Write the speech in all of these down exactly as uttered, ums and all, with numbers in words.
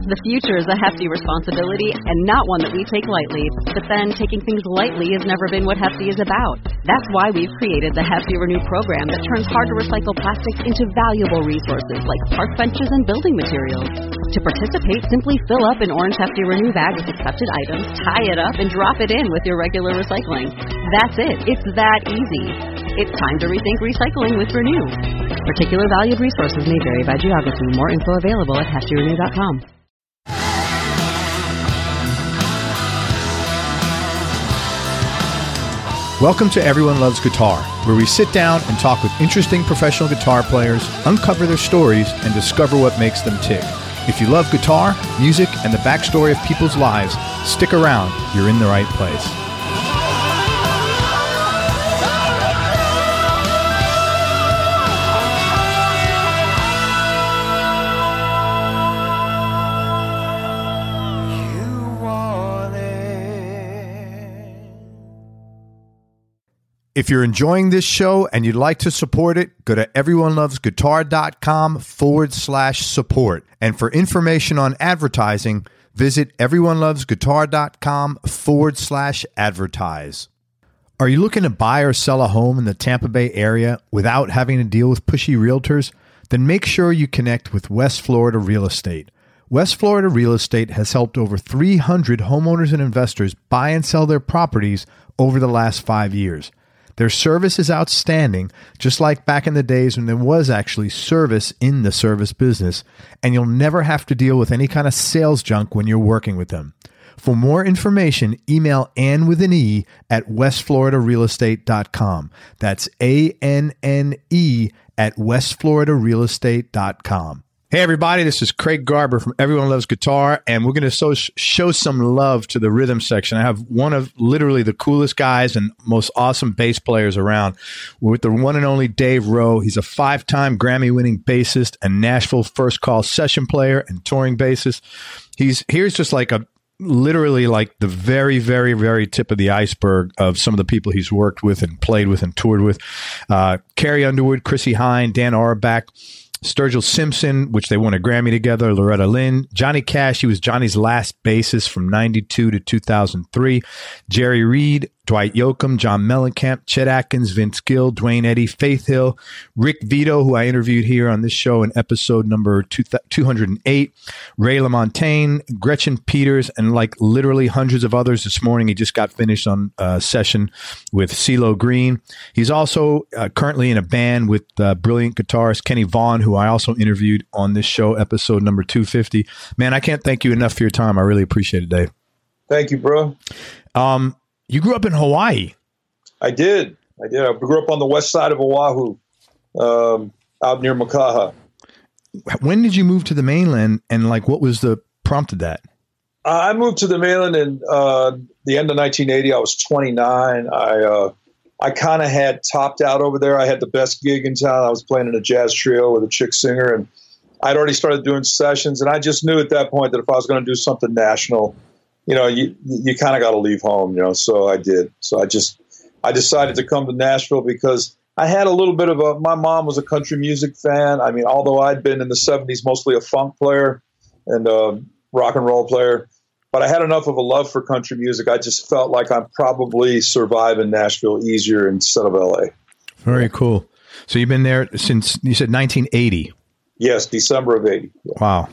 The future is a hefty responsibility and not one that we take lightly. But then, taking things lightly has never been what Hefty is about. That's why we've created the Hefty Renew program that turns hard-to-recycle plastics into valuable resources like park benches and building materials. To participate, simply fill up an orange Hefty Renew bag with accepted items, tie it up, and drop it in with your regular recycling. That's it. It's that easy. It's time to rethink recycling with Renew. Particular valued resources may vary by geography. More info available at hefty renew dot com. Welcome to Everyone Loves Guitar, where we sit down and talk with interesting professional guitar players, uncover their stories, and discover what makes them tick. If you love guitar, music, and the backstory of people's lives, stick around. You're in the right place. If you're enjoying this show and you'd like to support it, go to everyonelovesguitar.com forward slash support. And for information on advertising, visit everyonelovesguitar.com forward slash advertise. Are you looking to buy or sell a home in the Tampa Bay area without having to deal with pushy realtors? Then make sure you connect with West Florida Real Estate. West Florida Real Estate has helped over three hundred homeowners and investors buy and sell their properties over the last five years. Their service is outstanding, just like back in the days when there was actually service in the service business, and you'll never have to deal with any kind of sales junk when you're working with them. For more information, email Ann with an E at west florida real estate dot com. That's A N N E at west florida real estate dot com. Hey, everybody, this is Craig Garber from Everyone Loves Guitar, and we're going to so show some love to the rhythm section. I have one of literally the coolest guys and most awesome bass players around. We're with the one and only Dave Rowe. He's a five-time Grammy-winning bassist and Nashville First Call session player and touring bassist. He's here's just like a literally like the very, very, very tip of the iceberg of some of the people he's worked with and played with and toured with. Uh, Carrie Underwood, Chrissie Hynde, Dan Auerbach, Sturgill Simpson, which they won a Grammy together, Loretta Lynn, Johnny Cash, he was Johnny's last bassist from ninety-two to two thousand three, Jerry Reed, Dwight Yoakam, John Mellencamp, Chet Atkins, Vince Gill, Dwayne Eddy, Faith Hill, Rick Vito, who I interviewed here on this show in episode number two hundred eight, Ray LaMontagne, Gretchen Peters, and like literally hundreds of others. This morning, he just got finished on a session with CeeLo Green. He's also uh, currently in a band with uh, brilliant guitarist Kenny Vaughan, who I also interviewed on this show, episode number two fifty. Man, I can't thank you enough for your time. I really appreciate it, Dave. Thank you, bro. Um, You grew up in Hawaii. I did. I did. I grew up on the west side of Oahu, um, out near Makaha. When did you move to the mainland, and like what was the prompted that? I moved to the mainland in uh, the end of nineteen eighty. I was twenty-nine. I uh, I kind of had topped out over there. I had the best gig in town. I was playing in a jazz trio with a chick singer, and I'd already started doing sessions. And I just knew at that point that if I was going to do something national, you know, you you kind of got to leave home, you know. So I did. So I just I decided to come to Nashville because I had a little bit of a. My mom was a country music fan. I mean, although I'd been in the seventies mostly a funk player and a rock and roll player, but I had enough of a love for country music. I just felt like I'm probably survive in Nashville easier instead of L A. Very cool. So you've been there since you said nineteen eighty. Yes, December of eighty. Yeah. Wow.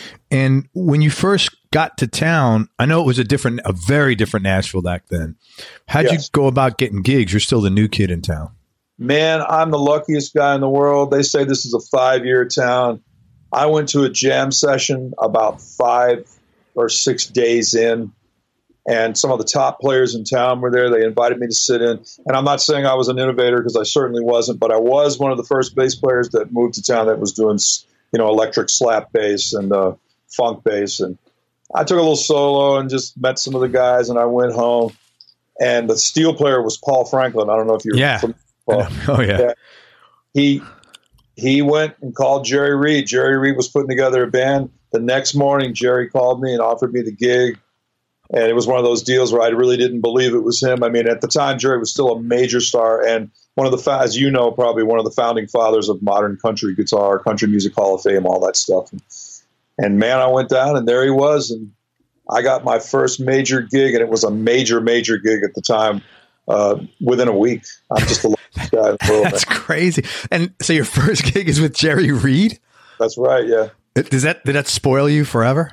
And when you first got to town, I know it was a different, a very different Nashville back then. How'd yes. you go about getting gigs? You're still the new kid in town. Man, I'm the luckiest guy in the world. They say this is a five-year town. I went to a jam session about five or six days in, and some of the top players in town were there. They invited me to sit in. And I'm not saying I was an innovator because I certainly wasn't, but I was one of the first bass players that moved to town that was doing, you know, electric slap bass and uh, funk bass. And I took a little solo and just met some of the guys, and I went home. And the steel player was Paul Franklin. I don't know if you're yeah. from Paul. Oh, yeah. yeah. He he went and called Jerry Reed. Jerry Reed was putting together a band. The next morning, Jerry called me and offered me the gig. And it was one of those deals where I really didn't believe it was him. I mean, at the time, Jerry was still a major star and one of the, as you know, probably one of the founding fathers of modern country guitar, country music hall of fame, all that stuff. And And man, I went down and there he was. And I got my first major gig, and it was a major, major gig at the time, uh, within a week. I'm just a guy. That's crazy. And so your first gig is with Jerry Reed? That's right, yeah. Does that, did that spoil you forever?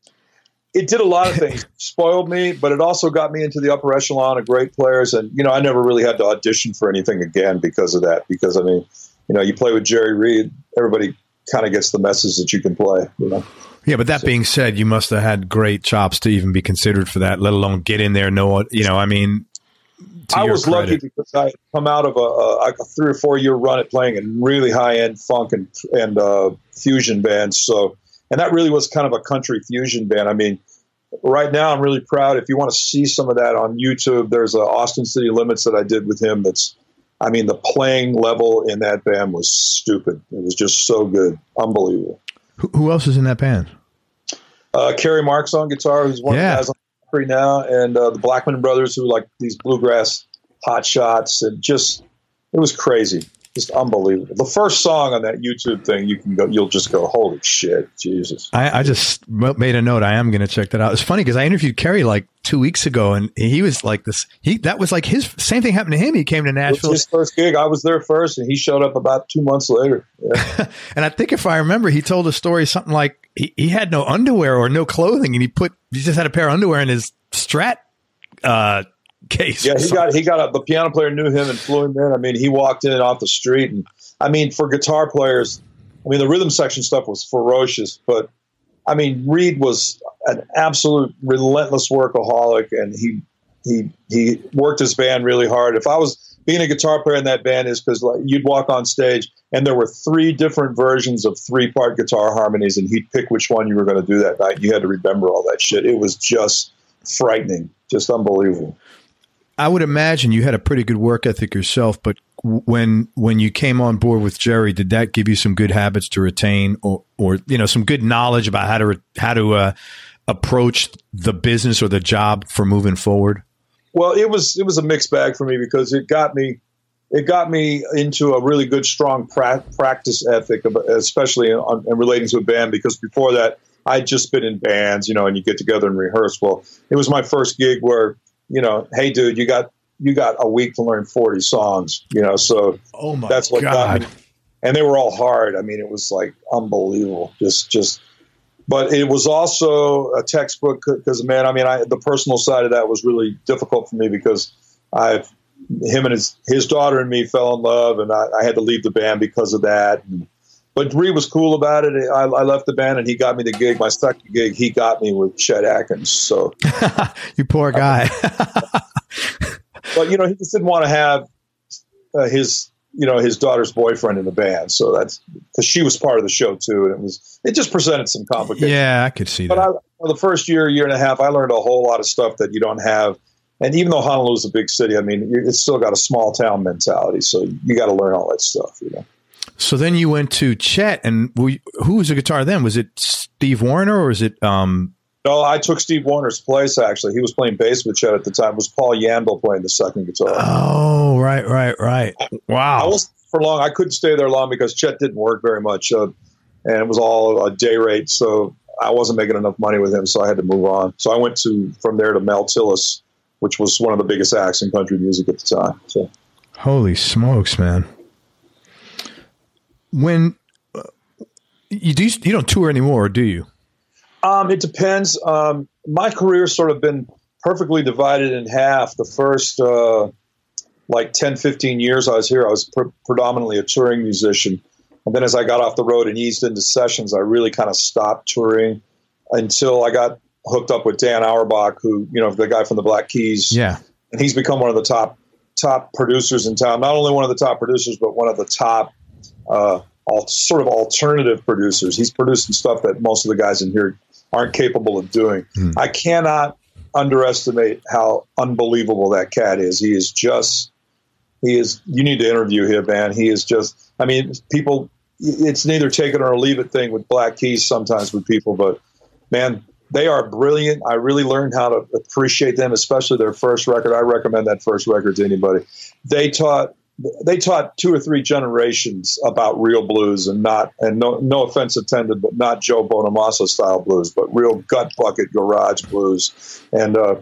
It did a lot of things. Spoiled me, but it also got me into the upper echelon of great players. And, you know, I never really had to audition for anything again because of that. Because, I mean, you know, you play with Jerry Reed, everybody kind of gets the message that you can play, you know. Yeah, but that so, being said, you must have had great chops to even be considered for that, let alone get in there, know what, you know, I mean. I was credit. lucky because I had come out of a, a, a three or four year run at playing in really high end funk and, and uh, fusion bands. So, and that really was kind of a country fusion band. I mean, right now I'm really proud. If you want to see some of that on YouTube, there's a Austin City Limits that I did with him. That's, I mean, the playing level in that band was stupid. It was just so good. Unbelievable. Who, who else is in that band? Uh, Kerry Marks on guitar, who's one yeah. of the guys on right now, and uh, the Blackman Brothers, who like these bluegrass hot shots, and just, it was crazy. Just unbelievable. The first song on that YouTube thing, you can go, you'll just go, holy shit, Jesus. I, I just made a note. I am going to check that out. It's funny because I interviewed Kerry like two weeks ago, and he was like this. He that was like his same thing happened to him. He came to Nashville. It was his first gig. I was there first, and he showed up about two months later. Yeah. And I think if I remember, he told a story something like he, he had no underwear or no clothing, and he put he just had a pair of underwear in his Strat uh, case. Yeah, he got he got a, the piano player knew him and flew him in. I mean, he walked in off the street, and I mean, for guitar players, I mean, the rhythm section stuff was ferocious, but I mean, Reed was an absolute relentless workaholic, and he he he worked his band really hard. If I was being a guitar player in that band, is because like, you'd walk on stage and there were three different versions of three part guitar harmonies, and he'd pick which one you were going to do that night. You had to remember all that shit. It was just frightening, just unbelievable. I would imagine you had a pretty good work ethic yourself, but when when you came on board with Jerry, did that give you some good habits to retain, or or you know some good knowledge about how to re- how to uh, approach the business or the job for moving forward? Well, it was it was a mixed bag for me because it got me it got me into a really good, strong pra- practice ethic, especially in, in relating to a band. Because before that, I'd just been in bands, you know, and you get together and rehearse. Well, it was my first gig where, you know, hey, dude, you got you got a week to learn forty songs, you know. So oh my that's what God. got me. And they were all hard. I mean, it was like unbelievable. Just just. But it was also a textbook because, man, I mean, I, the personal side of that was really difficult for me because I, him and his his daughter and me fell in love, and I, I had to leave the band because of that. And, but Reed was cool about it. I, I left the band, and he got me the gig. My second gig, he got me with Chet Atkins. So, you poor guy. But you know, he just didn't want to have uh, his. you know, his daughter's boyfriend in the band. So that's because she was part of the show too. And it was, it just presented some complications. Yeah, I could see but that. But for the first year, year and a half, I learned a whole lot of stuff that you don't have. And even though Honolulu's a big city, I mean, it's still got a small town mentality. So you got to learn all that stuff, you know. So then you went to Chet, and we, who was the guitar then? Was it Steve Wariner or was it, um, No, I took Steve Warner's place, actually. He was playing bass with Chet at the time. It was Paul Yandel playing the second guitar. Oh, right, right, right. Wow. I wasn't for long. I couldn't stay there long because Chet didn't work very much, uh, and it was all a day rate, so I wasn't making enough money with him, so I had to move on. So I went to from there to Mel Tillis, which was one of the biggest acts in country music at the time. So, holy smokes, man. When uh, you do, you don't tour anymore, do you? Um, it depends. Um, my career's sort of been perfectly divided in half. The first, uh, like ten, fifteen years I was here, I was pr- predominantly a touring musician. And then as I got off the road and eased into sessions, I really kind of stopped touring until I got hooked up with Dan Auerbach, who, you know, the guy from the Black Keys. Yeah. And he's become one of the top, top producers in town. Not only one of the top producers, but one of the top, uh, all, sort of alternative producers. He's producing stuff that most of the guys in here aren't capable of doing. Mm. I cannot underestimate how unbelievable that cat is. He is just, he is, you need to interview him, man. He is just, I mean, people, it's neither take it or leave it thing with Black Keys sometimes with people, but man, they are brilliant. I really learned how to appreciate them, especially their first record. I recommend that first record to anybody. They taught they taught two or three generations about real blues and not, and no, no offense intended, but not Joe Bonamassa style blues, but real gut bucket garage blues. And uh,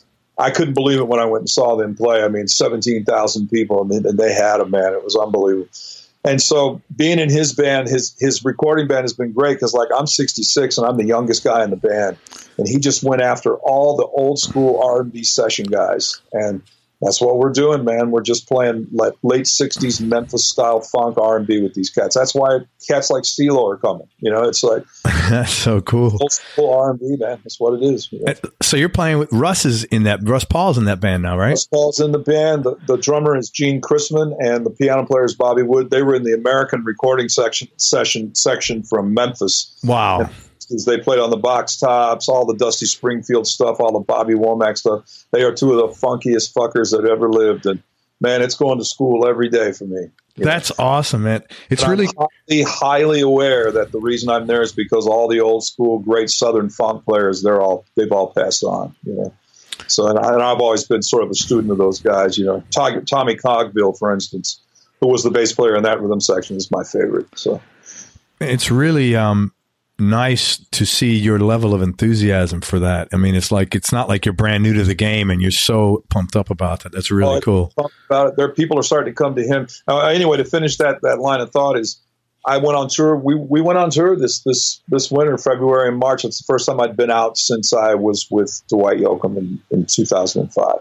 I couldn't believe it when I went and saw them play. I mean, seventeen thousand people, and they had them, man. It was unbelievable. And so being in his band, his his recording band has been great because, like, I'm sixty-six and I'm the youngest guy in the band. And he just went after all the old school R and B session guys. And that's what we're doing, man. We're just playing like late sixties Memphis style funk R and B with these cats. That's why cats like Stilo are coming. You know, it's like that's so cool. Old school R and B, man. That's what it is. You know? So you're playing with Russ is in that. Russ Paul's in that band now, right? Russ Paul's in the band. The, the drummer is Gene Chrisman, and the piano player is Bobby Wood. They were in the American recording section session section from Memphis. Wow. And they played on the Box Tops, all the Dusty Springfield stuff, all the Bobby Womack stuff. They are two of the funkiest fuckers that ever lived. And, man, it's going to school every day for me. That's know? awesome, man. It's but really I'm highly, highly aware that the reason I'm there is because all the old school great Southern funk players, they're all they've all passed on, you know. So, and, I, and I've always been sort of a student of those guys, you know. Tommy, Tommy Cogbill, for instance, who was the bass player in that rhythm section, is my favorite. So it's really um nice to see your level of enthusiasm for that. I mean, it's like it's not like you're brand new to the game and you're so pumped up about that. That's really oh, cool. About it. There, people are starting to come to him. Uh, anyway, to finish that that line of thought is, I went on tour. We we went on tour this this this winter, February and March. It's the first time I'd been out since I was with Dwight Yoakam in, in two thousand five.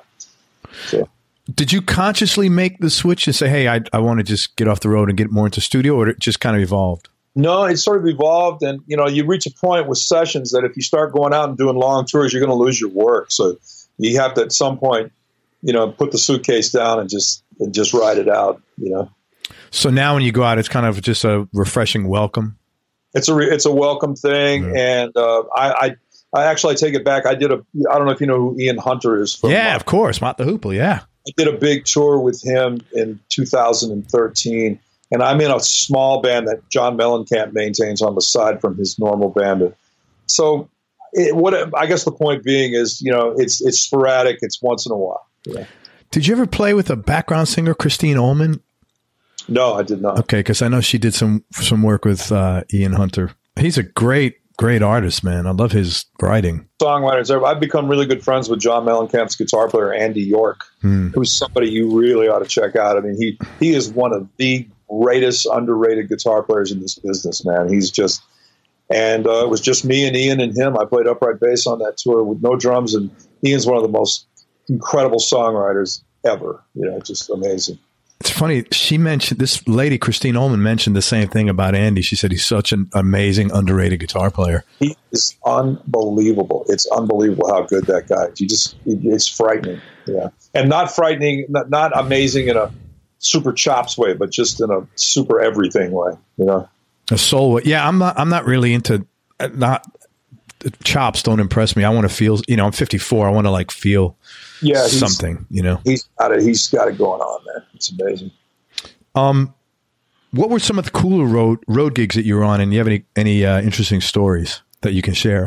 So. Did you consciously make the switch and say, "Hey, I I want to just get off the road and get more into studio," or it just kind of evolved? No, it sort of evolved, and you know, you reach a point with sessions that if you start going out and doing long tours, you're going to lose your work. So you have to, at some point, you know, put the suitcase down and just and just ride it out. You know. So now, when you go out, it's kind of just a refreshing welcome. It's a re- it's a welcome thing, yeah. and uh, I, I I actually I take it back. I did a I don't know if you know who Ian Hunter is. From yeah, Mott. Of course, Mott the Hoople. Yeah, I did a big tour with him in two thousand thirteen. And I'm in a small band that John Mellencamp maintains on the side from his normal band. So, it, what I guess the point being is, you know, it's it's sporadic. It's once in a while. Yeah. Did you ever play with a background singer, Christine Ohlman? No, I did not. Okay, because I know she did some some work with uh, Ian Hunter. He's a great, great artist, man. I love his writing. Songwriters. I've become really good friends with John Mellencamp's guitar player, Andy York, hmm. who's somebody you really ought to check out. I mean, he he is one of the greatest underrated guitar players in this business, man. He's just, and uh, it was just me and Ian and him. I played upright bass on that tour with no drums, and Ian's one of the most incredible songwriters ever. You know, just amazing. It's funny. She mentioned, this lady, Christine Ohlman, mentioned the same thing about Andy. She said he's such an amazing, underrated guitar player. He is unbelievable. It's unbelievable how good that guy is. You just, it's frightening. Yeah. And not frightening, not, not amazing in a super chops way, but just in a super everything way, you know. A soul way. Yeah, I'm not. I'm not really into. Not chops don't impress me. I want to feel. You know, I'm fifty-four. I want to like feel. Yeah, something. You know, he's got it. He's got it going on, man. It's amazing. Um, what were some of the cooler road road gigs that you were on, and you have any any uh, interesting stories that you can share?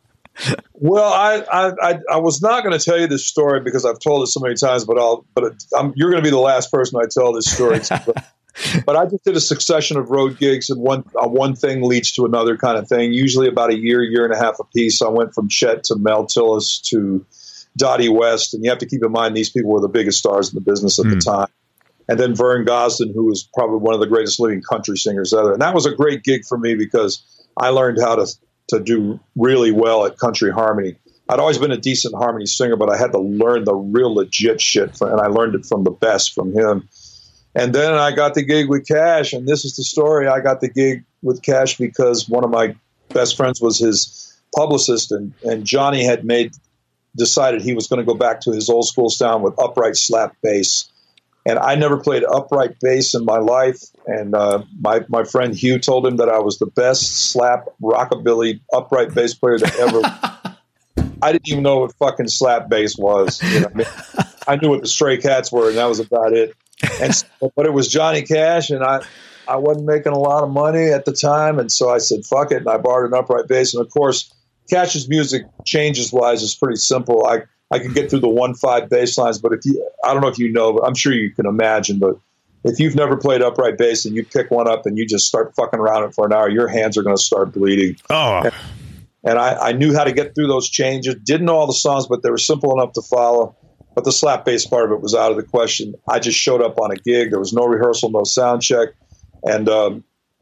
Well, I, I I was not going to tell you this story because I've told it so many times, but I'll but I'm, you're going to be the last person I tell this story to. But, but I just did a succession of road gigs, and one uh, one thing leads to another kind of thing. Usually about a year, year and a half a piece. I went from Chet to Mel Tillis to Dottie West, and you have to keep in mind these people were the biggest stars in the business at mm. the time. And then Vern Gosdin, who was probably one of the greatest living country singers ever, and that was a great gig for me because I learned how to. to do really well at country harmony. I'd always been a decent harmony singer, but I had to learn the real legit shit, from, and I learned it from the best from him. And then I got the gig with Cash, and this is the story. I got the gig with Cash because one of my best friends was his publicist, and, and Johnny had made decided he was going to go back to his old school sound with upright slap bass. And I never played upright bass in my life. And uh, my, my friend Hugh told him that I was the best slap rockabilly upright bass player that ever. I didn't even know what fucking slap bass was. You know, I, mean, I knew what the Stray Cats were, and that was about it. And but it was Johnny Cash, and I, I wasn't making a lot of money at the time, and so I said fuck it, and I borrowed an upright bass. And of course, Cash's music, changes wise, is pretty simple. I I could get through the one five bass lines, but if you, I don't know if you know, but I'm sure you can imagine, but if you've never played upright bass and you pick one up and you just start fucking around it for an hour, your hands are going to start bleeding. Oh. And, and I, I knew how to get through those changes. Didn't know all the songs, but they were simple enough to follow. But the slap bass part of it was out of the question. I just showed up on a gig. There was no rehearsal, no sound check. And um,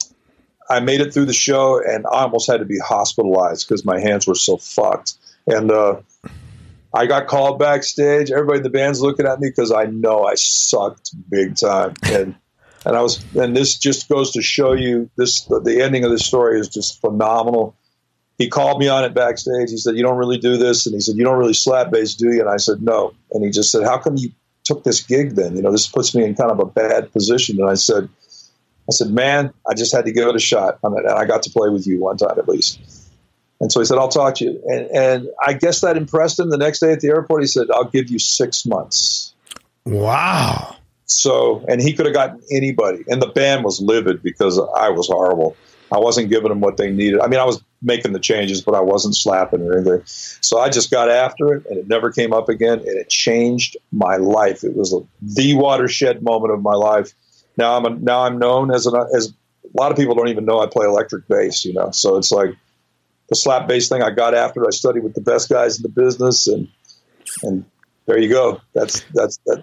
I made it through the show, and I almost had to be hospitalized because my hands were so fucked. And uh, I got called backstage. Everybody in the band's looking at me because I know I sucked big time. And and I was, and this just goes to show you this. The, the ending of this story is just phenomenal. He called me on it backstage. He said, "You don't really do this," and he said, "You don't really slap bass, do you?" And I said, "No." And he just said, "How come you took this gig then? You know, this puts me in kind of a bad position." And I said, "I said, man, I just had to give it a shot. I mean, and I got to play with you one time at least." And so he said, "I'll talk to you." And, and I guess that impressed him. The next day at the airport, he said, "I'll give you six months." Wow. So, and he could have gotten anybody. And the band was livid because I was horrible. I wasn't giving them what they needed. I mean, I was making the changes, but I wasn't slapping or anything. So I just got after it, and it never came up again. And it changed my life. It was a, the watershed moment of my life. Now I'm a, now I'm known as an, as a lot of people don't even know I play electric bass, you know. So it's like the slap bass thing. I got after it. I studied with the best guys in the business, and and there you go. That's that's that.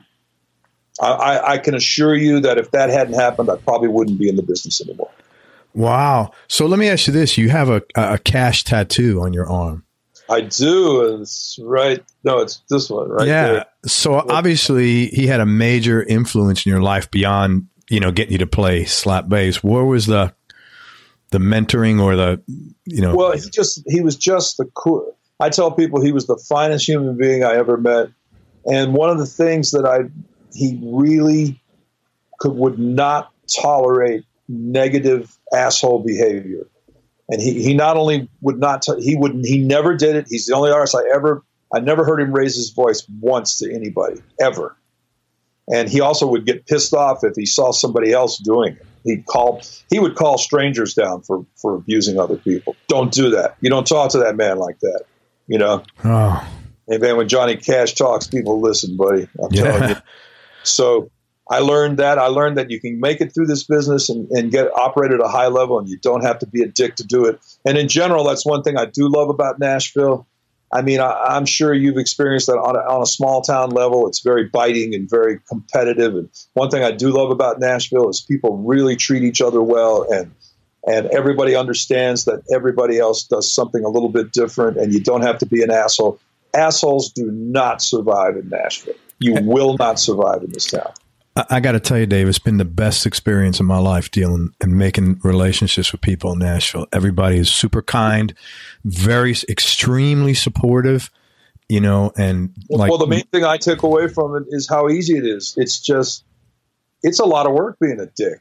I, I can assure you that if that hadn't happened, I probably wouldn't be in the business anymore. Wow. So let me ask you this. You have a, a Cash tattoo on your arm. I do. It's right. No, it's this one right yeah. there. So obviously he had a major influence in your life beyond, you know, getting you to play slap bass. Where was the, the mentoring or the, you know? Well, he just, he was just the cool. I tell people he was the finest human being I ever met. And one of the things that I, he really could, would not tolerate negative asshole behavior. And he, he not only would not, t- he would, he never did it. He's the only artist I ever, I never heard him raise his voice once to anybody, ever. And he also would get pissed off if he saw somebody else doing it. He'd call, he would call strangers down for, for abusing other people. Don't do that. You don't talk to that man like that, you know? Oh. And then when Johnny Cash talks, people listen, buddy. I'm yeah. telling you. So I learned that. I learned that you can make it through this business and, and get operate at a high level, and you don't have to be a dick to do it. And in general, that's one thing I do love about Nashville. I mean, I, I'm sure you've experienced that on a, on a small town level. It's very biting and very competitive. And one thing I do love about Nashville is people really treat each other well, and and everybody understands that everybody else does something a little bit different, and you don't have to be an asshole. Assholes do not survive in Nashville. You will not survive in this town. I, I got to tell you, Dave, it's been the best experience of my life dealing and making relationships with people in Nashville. Everybody is super kind, very extremely supportive, you know, and like. Well, the main thing I took away from it is how easy it is. It's just, it's a lot of work being a dick.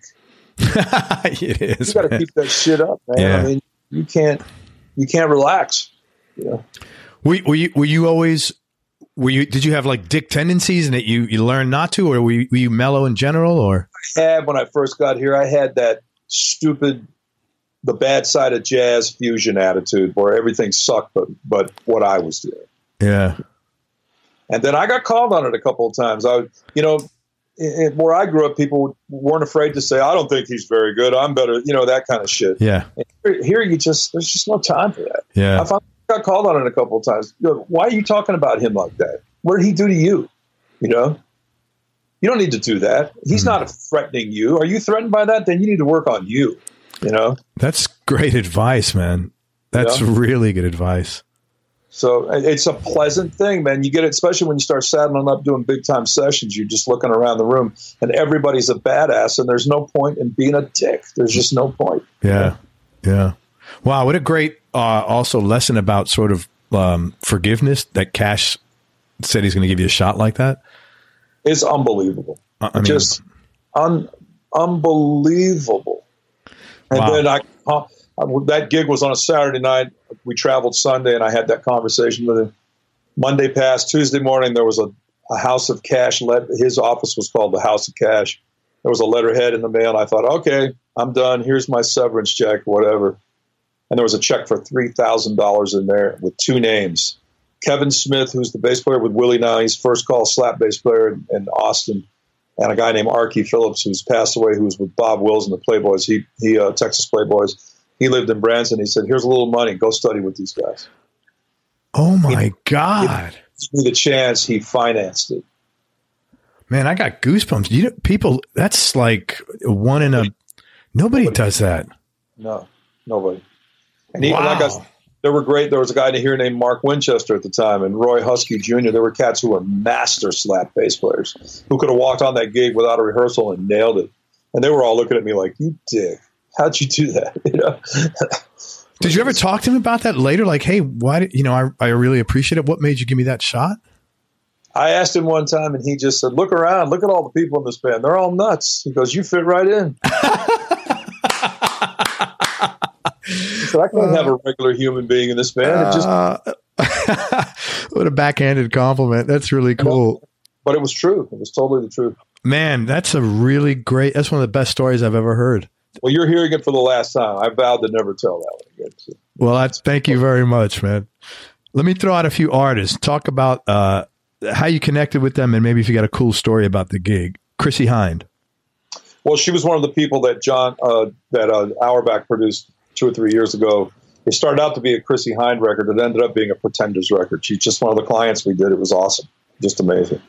It is. You got to keep that shit up, man. Yeah. I mean, you can't, you can't relax. You know? Were, were you were you always were you did you have like dick tendencies and that you, you learned not to, or were you, were you mellow in general? Or I had when I first got here, I had that stupid, the bad side of jazz fusion attitude where everything sucked, but but what I was doing. Yeah. And then I got called on it a couple of times. I, you know, it, where I grew up, people weren't afraid to say, "I don't think he's very good. I'm better," you know, that kind of shit. Yeah. And here, here, you just there's just no time for that. Yeah. I found, got called on it a couple of times. You know, why are you talking about him like that? What did he do to you? You know, you don't need to do that. He's mm. not threatening you. Are you threatened by that? Then you need to work on you. You know, that's great advice, man. That's you know? really good advice. So it's a pleasant thing, man. You get it, especially when you start saddling up doing big time sessions. You're just looking around the room and everybody's a badass, and there's no point in being a dick. There's just no point. Yeah. Yeah. Wow. What a great, uh, also lesson about sort of, um, forgiveness that Cash said he's going to give you a shot like that. It's unbelievable. I mean, just un, unbelievable. And wow. then I, uh, that gig was on a Saturday night. We traveled Sunday, and I had that conversation with him. Monday passed. Tuesday morning, there was a, a House of Cash. Let, his office was called the House of Cash. There was a letterhead in the mail. And I thought, okay, I'm done. Here's my severance check, whatever. And there was a check for three thousand dollars in there with two names. Kevin Smith, who's the bass player with Willie now. He's first call slap bass player in, in Austin. and a guy named Archie Phillips, who's passed away, who was with Bob Wills and the Playboys. He, he uh, Texas Playboys. He lived in Branson. He said, here's a little money. Go study with these guys. Oh, my he, God. He gave me the chance. He financed it. Man, I got goosebumps. You know, people, that's like one in a, nobody, nobody does that. No, nobody. And even wow. like I They were great. There was a guy here named Mark Winchester at the time and Roy Husky Junior There were cats who were master slap bass players who could have walked on that gig without a rehearsal and nailed it. And they were all looking at me like, you dick. How'd you do that? You know? Did you ever talk to him about that later? Like, hey, why did, you know, I, I really appreciate it. What made you give me that shot? I asked him one time and he just said, look around. Look at all the people in this band. They're all nuts. He goes, you fit right in. So I couldn't uh, have a regular human being in this band. It just uh, what a backhanded compliment. That's really cool. But it was true. It was totally the truth. Man, that's a really great, that's one of the best stories I've ever heard. Well, you're hearing it for the last time. I vowed to never tell that one again. So. Well, that's, thank you very much, man. Let me throw out a few artists. Talk about uh, how you connected with them and maybe if you got a cool story about the gig. Chrissie Hynde. Well, she was one of the people that John, uh, that uh, Auerbach produced two or three years ago. It started out to be a Chrissie Hynde record. It ended up being a Pretenders record. She's just one of the clients we did. It was awesome. Just amazing.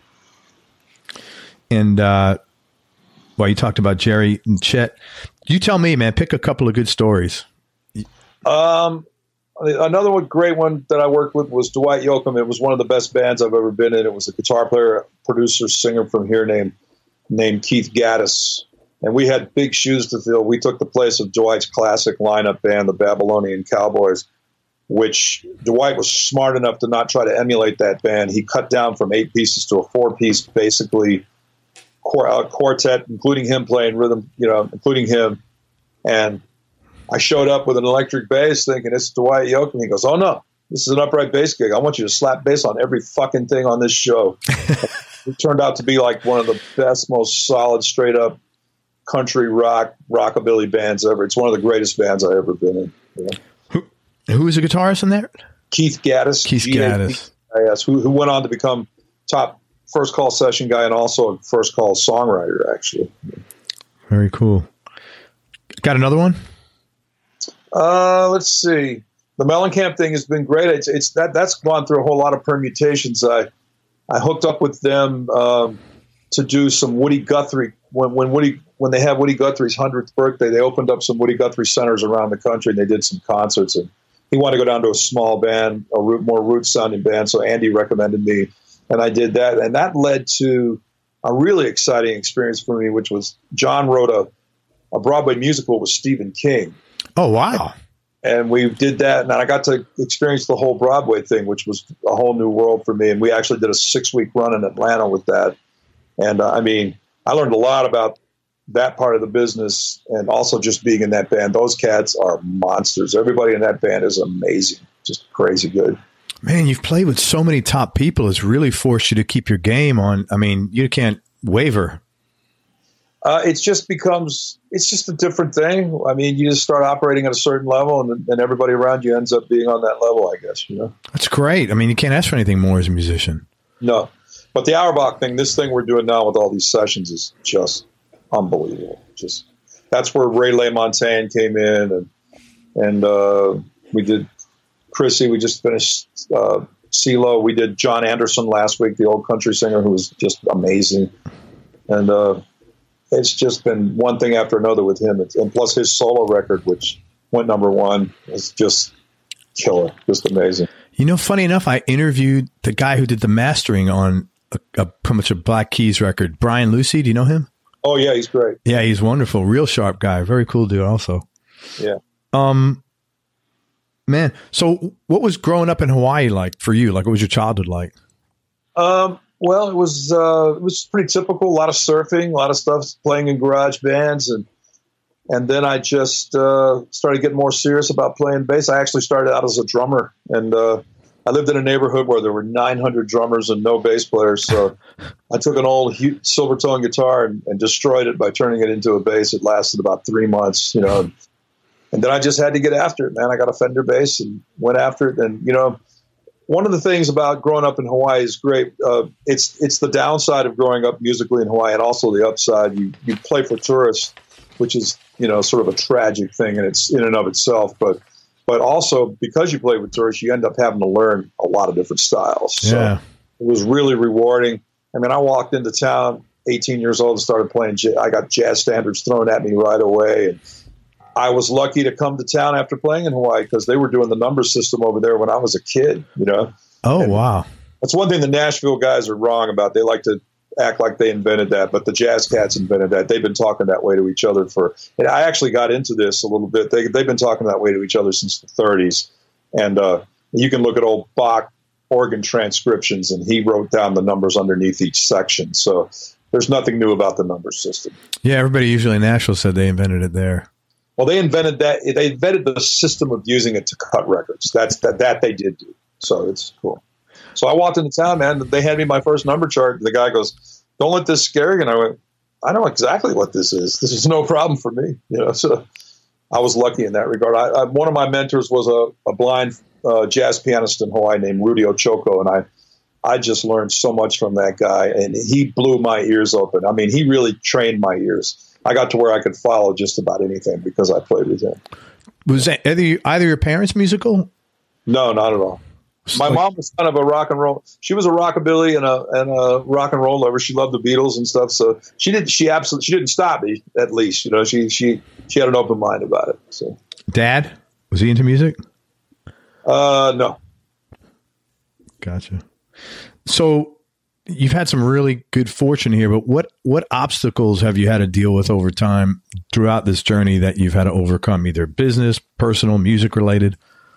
And, uh, well, you talked about Jerry and Chet. You tell me, man, pick a couple of good stories. Um, another one, great one that I worked with was Dwight Yoakam. It was one of the best bands I've ever been in. It was a guitar player, producer, singer from here named, named Keith Gaddis. And we had big shoes to fill. We took the place of Dwight's classic lineup band, the Babylonian Cowboys, which Dwight was smart enough to not try to emulate that band. He cut down from eight pieces to a four-piece, basically, quartet, including him playing rhythm, you know, including him. And I showed up with an electric bass thinking, it's Dwight Yoakam. He goes, oh, no, this is an upright bass gig. I want you to slap bass on every fucking thing on this show. It turned out to be like one of the best, most solid, straight-up country rock, rockabilly bands ever. It's one of the greatest bands I've ever been in. You know? Who who is a guitarist in there? Keith Gaddis. Keith Gaddis. Yes, who, who went on to become top first call session guy and also a first call songwriter, actually. Very cool. Got another one? Uh, let's see. The Mellencamp thing has been great. It's, it's that that's gone through a whole lot of permutations. I I hooked up with them um, to do some Woody Guthrie when when Woody when they had Woody Guthrie's hundredth birthday. They opened up some Woody Guthrie centers around the country and they did some concerts. And he wanted to go down to a small band, a root, more root sounding band. So Andy recommended me, and I did that. And that led to a really exciting experience for me, which was John wrote a a Broadway musical with Stephen King. Oh wow! And we did that, and I got to experience the whole Broadway thing, which was a whole new world for me. And we actually did a six-week run in Atlanta with that. And, uh, I mean, I learned a lot about that part of the business and also just being in that band. Those cats are monsters. Everybody in that band is amazing, just crazy good. Man, you've played with so many top people. It's really forced you to keep your game on. I mean, you can't waver. Uh, it just becomes, it's just a different thing. I mean, you just start operating at a certain level and, and everybody around you ends up being on that level, I guess, you know? That's great. I mean, you can't ask for anything more as a musician. No, but the Auerbach thing, this thing we're doing now with all these sessions is just unbelievable. Just, that's where Ray LaMontagne came in and, and, uh, we did Chrissie, we just finished, uh, CeeLo. We did John Anderson last week, the old country singer who was just amazing. And, uh, it's just been one thing after another with him. It's, and plus his solo record, which went number one, is just killer, just amazing. You know, funny enough, I interviewed the guy who did the mastering on a, a pretty much a Black Keys record, Brian Lucey. Do you know him? Oh, yeah, he's great. Yeah, he's wonderful. Real sharp guy. Very cool dude also. Yeah. Um, man, so what was growing up in Hawaii like for you? Like, what was your childhood like? Um, Well, it was uh, it was pretty typical. A lot of surfing, a lot of stuff, playing in garage bands, and and then I just uh, started getting more serious about playing bass. I actually started out as a drummer, and uh, I lived in a neighborhood where there were nine hundred drummers and no bass players. So I took an old Silvertone guitar and, and destroyed it by turning it into a bass. It lasted about three months, you know, and then I just had to get after it, man. I got a Fender bass and went after it, and you know. one of the things about growing up in Hawaii is great. Uh, it's it's the downside of growing up musically in Hawaii, and also the upside. You you play for tourists, which is, you know, sort of a tragic thing, and it's in and of itself. But but also because you play with tourists, you end up having to learn a lot of different styles. So yeah. it was really rewarding. I mean, I walked into town, eighteen years old, and started playing. I got jazz standards thrown at me right away, and I was lucky to come to town after playing in Hawaii because they were doing the number system over there when I was a kid, you know? Oh, and wow. That's one thing the Nashville guys are wrong about. They like to act like they invented that, but the Jazz Cats invented that. They've been talking that way to each other for, and I actually got into this a little bit. They, they've been talking that way to each other since the thirties. And uh, you can look at old Bach organ transcriptions, and he wrote down the numbers underneath each section. So there's nothing new about the number system. Yeah, everybody usually in Nashville said they invented it there. Well, they invented that. They invented the system of using it to cut records. That's that. That they did do. So it's cool. So I walked into town, man. They handed me my first number chart. The guy goes, "Don't let this scare you." And I went, "I know exactly what this is. This is no problem for me." You know. So I was lucky in that regard. I, I, one of my mentors was a, a blind uh, jazz pianist in Hawaii named Rudy Ochoko, and I I just learned so much from that guy, and he blew my ears open. I mean, he really trained my ears. I got to where I could follow just about anything because I played with him. Was that either, either your parents musical? No, not at all. My like, mom was kind of a rock and roll. She was a rockabilly and a and a rock and roll lover. She loved the Beatles and stuff. So she did. She absolutely. She didn't stop me. At least, you know, she she she had an open mind about it. So, Dad, was he into music? Uh, no. Gotcha. So you've had some really good fortune here, but what, what obstacles have you had to deal with over time throughout this journey that you've had to overcome, either business, personal, music related?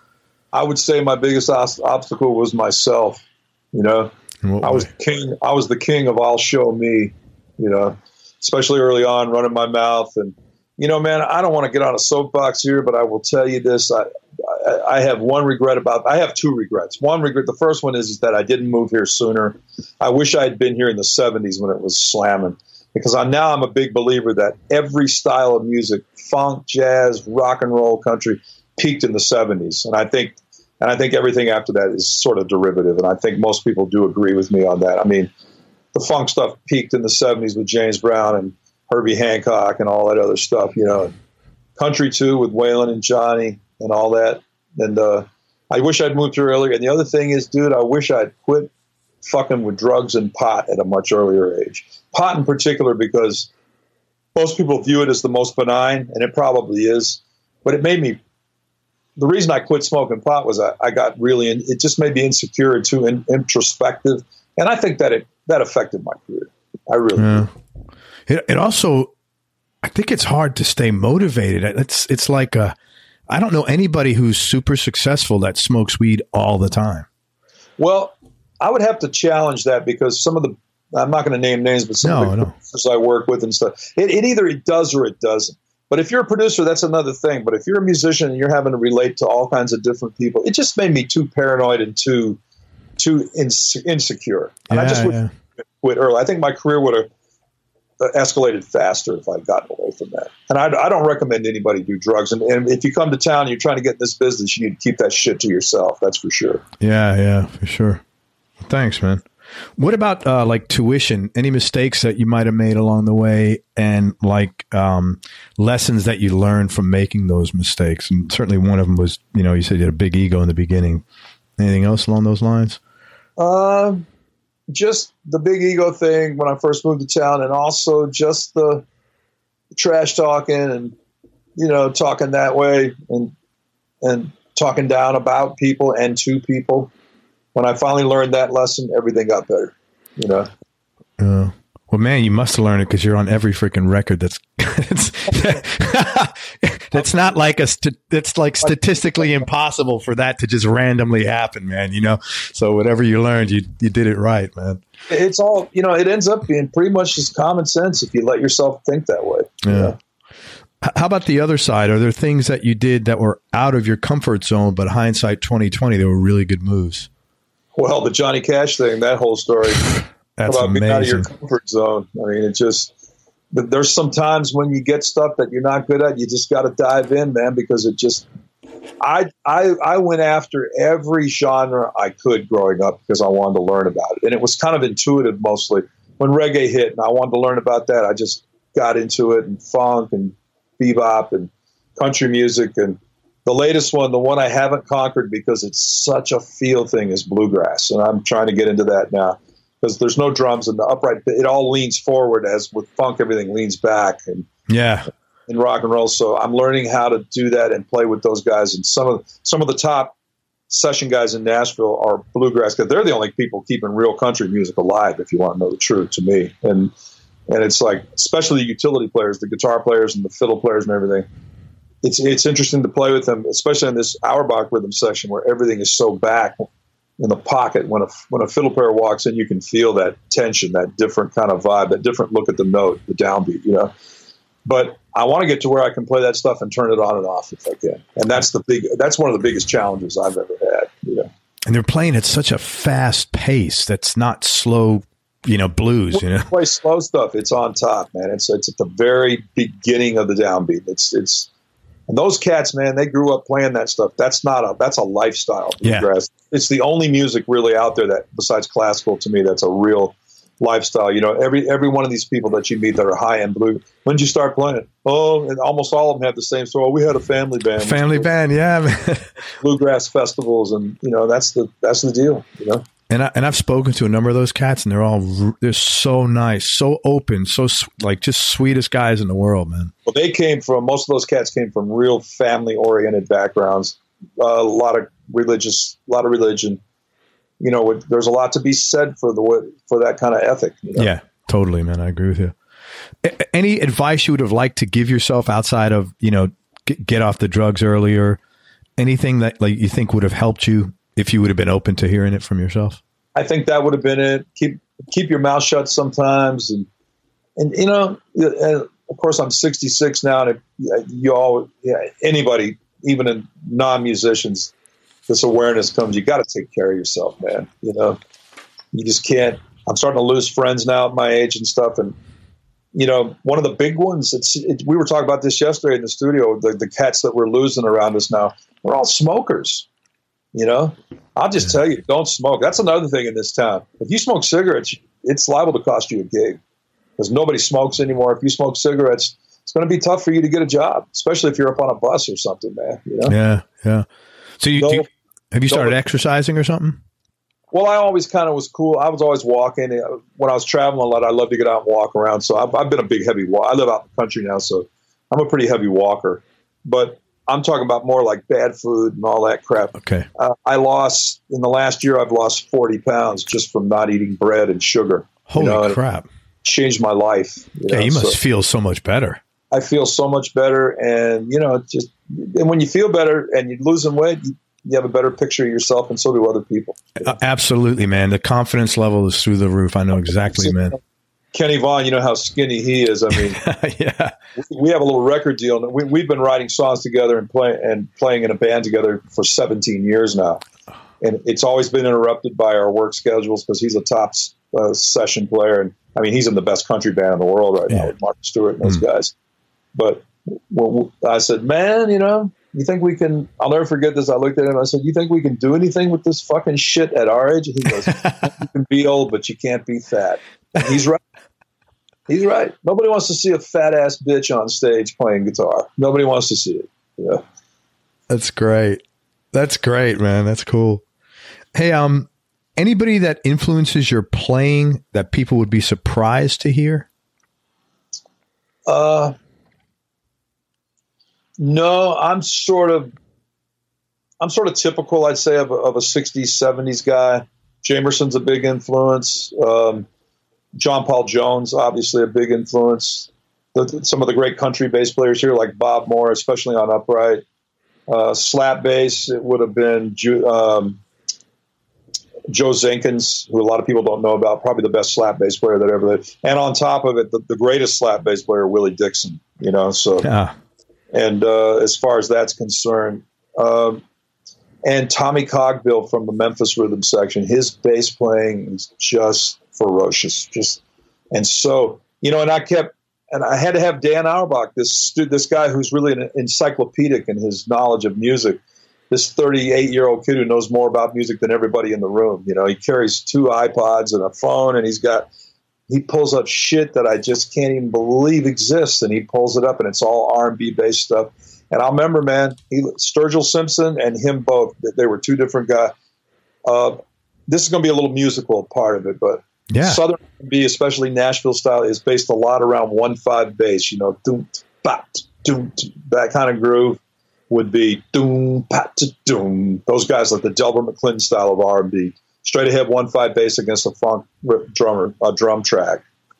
I would say my biggest os- obstacle was myself. You know, I was the king. I was the king of I'll show me, you know, especially early on, running my mouth. And, you know, man, I don't want to get on a soapbox here, but I will tell you this. I, I, I have one regret about, I have two regrets. One regret, the first one is, is that I didn't move here sooner. I wish I had been here in the seventies when it was slamming, because I'm, now I'm a big believer that every style of music, funk, jazz, rock and roll, country, peaked in the seventies. And I think, and I think everything after that is sort of derivative. And I think most people do agree with me on that. I mean, the funk stuff peaked in the seventies with James Brown and Herbie Hancock and all that other stuff, you know, country too with Waylon and Johnny and all that. And uh, I wish I'd moved here earlier. And the other thing is, dude, I wish I'd quit fucking with drugs and pot at a much earlier age. Pot in particular, because most people view it as the most benign, and it probably is. But it made me, the reason I quit smoking pot was I, I got really, in, it just made me insecure and too in, introspective. And I think that it, that affected my career. I really yeah. It, it also, I think it's hard to stay motivated. It's, it's like a, I don't know anybody who's super successful that smokes weed all the time. Well, I would have to challenge that, because some of the, I'm not going to name names, but some no, of the no. producers I work with and stuff, it, it either it does or it doesn't. But if you're a producer, that's another thing. But if you're a musician and you're having to relate to all kinds of different people, it just made me too paranoid and too too inse- insecure. And yeah, I just would yeah. quit early. I think my career would have escalated faster if I'd gotten away from that. And I, I don't recommend anybody do drugs. And, and if you come to town and you're trying to get in this business, you need to keep that shit to yourself. That's for sure. Yeah, yeah, for sure. Thanks, man. What about uh, like tuition? Any mistakes that you might have made along the way, and like um, lessons that you learned from making those mistakes? And certainly one of them was, you know, you said you had a big ego in the beginning. Anything else along those lines? Uh, just the big ego thing when I first moved to town, and also just the trash talking and, you know, talking that way and and talking down about people and to people. When I finally learned that lesson, everything got better, you know? Uh, well, man, you must have learned it because you're on every freaking record. That's, that's not like a, st- it's like statistically impossible for that to just randomly happen, man, you know? So whatever you learned, you, you did it right, man. It's all, you know, it ends up being pretty much just common sense if you let yourself think that way. Yeah. You know? How about the other side? Are there things that you did that were out of your comfort zone, but hindsight twenty twenty, they were really good moves? Well, the Johnny Cash thing, that whole story That's about amazing. being out of your comfort zone. I mean, it just, there's some times when you get stuff that you're not good at, you just got to dive in, man, because it just, I, I I went after every genre I could growing up because I wanted to learn about it. And it was kind of intuitive mostly. When reggae hit and I wanted to learn about that, I just got into it, and funk and bebop and country music. And the latest one, the one I haven't conquered because it's such a feel thing, is bluegrass. And I'm trying to get into that now because there's no drums and the upright, it all leans forward, as with funk, everything leans back. And yeah. In rock and roll. So I'm learning how to do that and play with those guys. And some of some of the top session guys in Nashville are bluegrass guys. They're the only people keeping real country music alive, if you want to know the truth, to me. And and it's like, especially the utility players, the guitar players and the fiddle players and everything. It's it's interesting to play with them, especially in this Auerbach rhythm section where everything is so back in the pocket. When a when a fiddle player walks in, you can feel that tension, that different kind of vibe, that different look at the note, the downbeat, you know. But I want to get to where I can play that stuff and turn it on and off if I can. And that's the big, that's one of the biggest challenges I've ever had. You know? And they're playing at such a fast pace that's not slow, you know, blues, you know. Play slow stuff. It's on top, man. It's it's at the very beginning of the downbeat. It's it's and those cats, man, they grew up playing that stuff. That's not a that's a lifestyle. Bluegrass. Yeah. It's the only music really out there that, besides classical, to me, that's a real lifestyle. You know, every every one of these people that you meet that are high end blue, when did you start playing it? Oh, and almost all of them have the same story. Oh, we had a family band. Family band, yeah, man. Bluegrass festivals, and you know that's the that's the deal. You know, and I, and I've spoken to a number of those cats, and they're all they're so nice, so open, so like just sweetest guys in the world, man. Well, they came from most of those cats came from real family oriented backgrounds, uh, a lot of religious, a lot of religion. You know, there's a lot to be said for the for that kind of ethic. You know? Yeah, totally, man. I agree with you. A- any advice you would have liked to give yourself outside of, you know, get, get off the drugs earlier? Anything that like you think would have helped you if you would have been open to hearing it from yourself? I think that would have been it. Keep keep your mouth shut sometimes, and and you know, and of course, I'm sixty-six now, and it, you all, yeah, anybody, even in non-musicians, this awareness comes, you got to take care of yourself, man. You know, you just can't. I'm starting to lose friends now at my age and stuff. And, you know, one of the big ones, it's, it, we were talking about this yesterday in the studio, the, the cats that we're losing around us now, we're all smokers. You know, I'll just tell you, don't smoke. That's another thing in this town. If you smoke cigarettes, it's liable to cost you a gig because nobody smokes anymore. If you smoke cigarettes, it's going to be tough for you to get a job, especially if you're up on a bus or something, man. You know? Yeah, yeah. So you, so, do you have you started exercising or something? Well, I always kind of was cool. I was always walking. When I was traveling a lot, I love to get out and walk around. So I've, I've been a big, heavy walker. I live out in the country now, so I'm a pretty heavy walker. But I'm talking about more like bad food and all that crap. Okay. Uh, I lost, in the last year, I've lost forty pounds just from not eating bread and sugar. Holy you know, crap. Changed my life. You yeah, know? you must so feel so much better. I feel so much better. And, you know, just, and when you feel better and you're losing weight, you, you have a better picture of yourself, and so do other people. Uh, absolutely, man. The confidence level is through the roof. I know exactly, man. Kenny Vaughn, you know how skinny he is. I mean, yeah, we have a little record deal. We, we've been writing songs together and play, and playing in a band together for seventeen years now. And it's always been interrupted by our work schedules because he's a top uh, session player. And I mean, he's in the best country band in the world right yeah. now with Mark Stewart and those mm. guys. But well, I said, man, you know, you think we can, I'll never forget this. I looked at him, I said, you think we can do anything with this fucking shit at our age? And he goes, you can be old, but you can't be fat. And he's right. He's right. Nobody wants to see a fat ass bitch on stage playing guitar. Nobody wants to see it. Yeah. That's great. That's great, man. That's cool. Hey, um, anybody that influences your playing that people would be surprised to hear? Uh, no, I'm sort of, I'm sort of typical, I'd say, of a, of a sixties, seventies guy. Jamerson's a big influence. Um, John Paul Jones, obviously a big influence. The, some of the great country bass players here, like Bob Moore, especially on upright. Uh, slap bass, it would have been Ju- um, Joe Zinkins, who a lot of people don't know about, probably the best slap bass player that ever lived. And on top of it, the, the greatest slap bass player, Willie Dixon. You know, so. Yeah. And uh, as far as that's concerned, um, and Tommy Cogbill from the Memphis Rhythm section, his bass playing is just ferocious. Just and so you know, and I kept and I had to have Dan Auerbach, this this guy who's really an encyclopedic in his knowledge of music. This thirty-eight-year-old kid who knows more about music than everybody in the room. You know, he carries two iPods and a phone, and he's got he pulls up shit that I just can't even believe exists, and he pulls it up, and it's all R and B based stuff. And I remember, man, he, Sturgill Simpson and him both. They were two different guys. Uh, this is going to be a little musical part of it, but yeah. Southern R and B, especially Nashville style, is based a lot around one five bass. You know, doom, bat, doom, that kind of groove would be doom, pat, doom. Those guys like the Delbert McClinton style of R and B, straight ahead one five bass against a funk drummer, a drum track.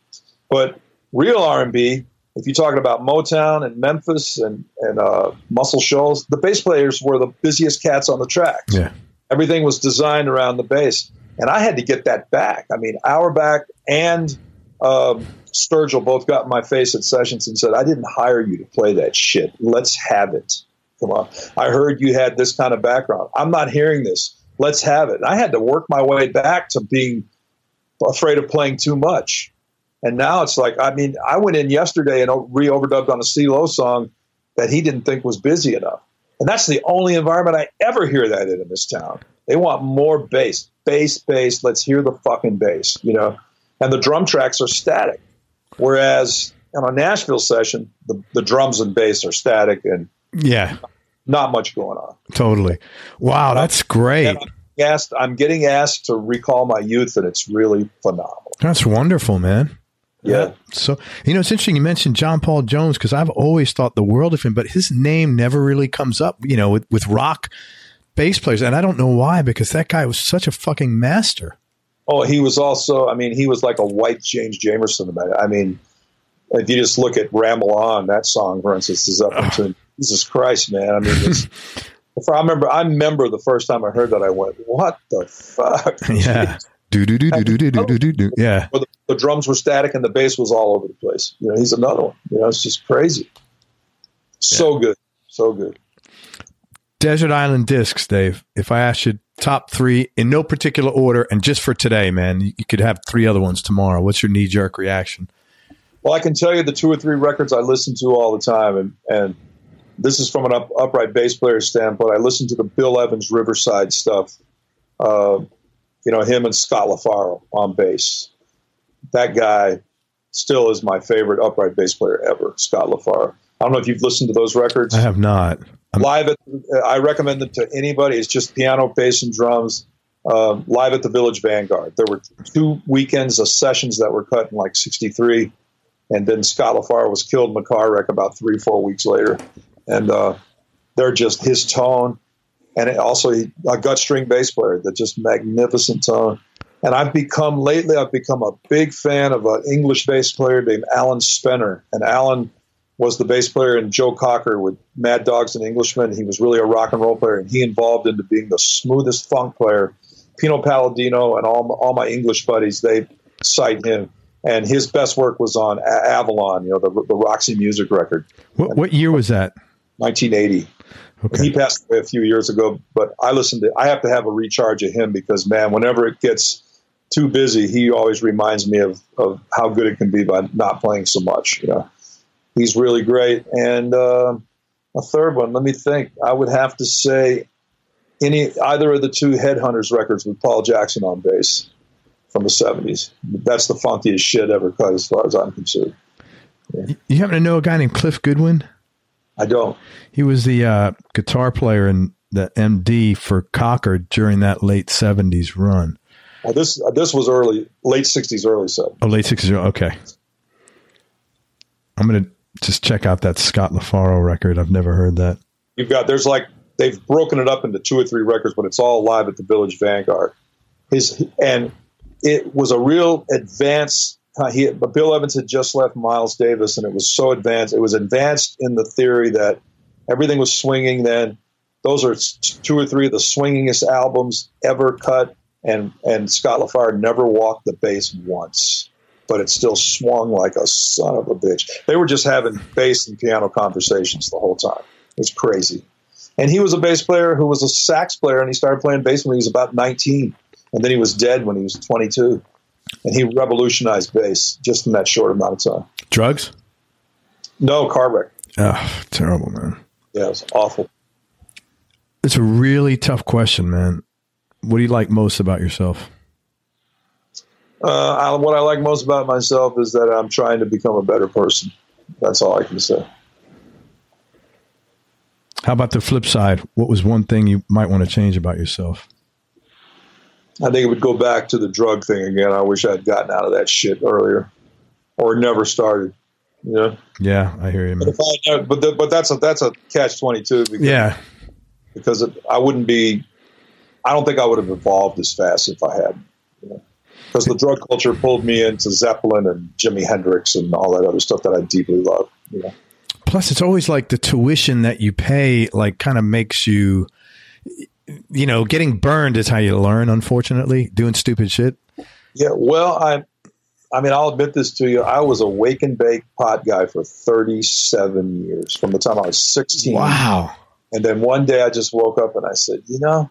But real R and B, if you're talking about Motown and Memphis and and uh, Muscle Shoals, the bass players were the busiest cats on the tracks. Yeah. Everything was designed around the bass, and I had to get that back. I mean, Auerbach and um, Sturgill both got in my face at sessions and said, "I didn't hire you to play that shit. Let's have it. Come on. I heard you had this kind of background. I'm not hearing this. Let's have it." And I had to work my way back to being afraid of playing too much. And now it's like, I mean, I went in yesterday and re-overdubbed on a C-Lo song that he didn't think was busy enough. And that's the only environment I ever hear that in in this town. They want more bass. Bass, bass. Let's hear the fucking bass, you know. And the drum tracks are static. Whereas on a Nashville session, the, the drums and bass are static and yeah, not much going on. Totally. Wow, that's great. And I'm, asked, I'm getting asked to recall my youth, and it's really phenomenal. That's wonderful, man. Yeah. So, you know, it's interesting you mentioned John Paul Jones, because I've always thought the world of him, but his name never really comes up, you know, with, with rock bass players. And I don't know why, because that guy was such a fucking master. Oh, he was also, I mean, he was like a white James Jamerson about it. I mean, if you just look at Ramble On, that song, for instance, is up into Jesus Christ, man. I mean, it's, if I remember, I remember the first time I heard that, I went, what the fuck? Yeah. Do, do, do, do, do, do, do, do, do. Yeah. The, the drums were static and the bass was all over the place. You know, he's another one. You know, it's just crazy. So yeah. good. So good. Desert Island Discs, Dave. If I asked you top three in no particular order, and just for today, man, you could have three other ones tomorrow. What's your knee jerk reaction? Well, I can tell you the two or three records I listen to all the time, and, and this is from an up, upright bass player standpoint. I listen to the Bill Evans Riverside stuff. Uh, you know, him and Scott LaFaro on bass. That guy still is my favorite upright bass player ever, Scott LaFaro. I don't know if you've listened to those records. I have not. I'm- Live at, I recommend them to anybody. It's just piano, bass, and drums. Um, live at the Village Vanguard. There were two weekends of sessions that were cut in like sixty-three, and then Scott LaFaro was killed in a car wreck about three, four weeks later. And uh, they're just his tone, and it also he, a gut string bass player. That just magnificent tone. And I've become lately, I've become a big fan of an English bass player named Alan Spenner. And Alan was the bass player in Joe Cocker with Mad Dogs and Englishmen. He was really a rock and roll player, and he evolved into being the smoothest funk player. Pino Palladino and all my, all my English buddies, they cite him. And his best work was on A- Avalon, you know, the, the Roxy Music record. What, what year was that? nineteen eighty. Okay. He passed away a few years ago, but I listened to, I have to have a recharge of him because, man, whenever it gets too busy, he always reminds me of, of how good it can be by not playing so much. You know, he's really great. And uh, a third one, let me think. I would have to say any either of the two Headhunters records with Paul Jackson on bass from the seventies. That's the funkiest shit ever cut, as far as I'm concerned. Yeah. You happen to know a guy named Cliff Goodwin? I don't. He was the uh, guitar player in the M D for Cocker during that late seventies run. Well, this uh, this was early, late sixties, early seventies. Oh, late sixties. Okay. I'm going to just check out that Scott LaFaro record. I've never heard that. You've got, there's like, they've broken it up into two or three records, but it's all live at the Village Vanguard. His And it was a real advanced, he, but Bill Evans had just left Miles Davis, and it was so advanced. It was advanced in the theory that everything was swinging then. Those are two or three of the swingingest albums ever cut. And and Scott LaFaro never walked the bass once, but it still swung like a son of a bitch. They were just having bass and piano conversations the whole time. It was crazy. And he was a bass player who was a sax player, and he started playing bass when he was about nineteen. And then he was dead when he was twenty-two. And he revolutionized bass just in that short amount of time. Drugs? No, car wreck. Oh, terrible, man. Yeah, it's awful. It's a really tough question, man. What do you like most about yourself? Uh, I, what I like most about myself is that I'm trying to become a better person. That's all I can say. How about the flip side? What was one thing you might want to change about yourself? I think it would go back to the drug thing again. I wish I'd gotten out of that shit earlier or never started. You know? Yeah, I hear you, man. But, if I, but, the, but that's a, that's a catch twenty-two. Because, yeah. Because it, I wouldn't be, I don't think I would have evolved as fast if I had. You know? Because the drug culture pulled me into Zeppelin and Jimi Hendrix and all that other stuff that I deeply love. You know? Plus, it's always like the tuition that you pay, like, kind of makes you, you know, getting burned is how you learn, unfortunately, doing stupid shit. Yeah, well, I I mean, I'll admit this to you. I was a wake and bake pot guy for thirty-seven years, from the time I was sixteen. Wow. And then one day I just woke up and I said, you know,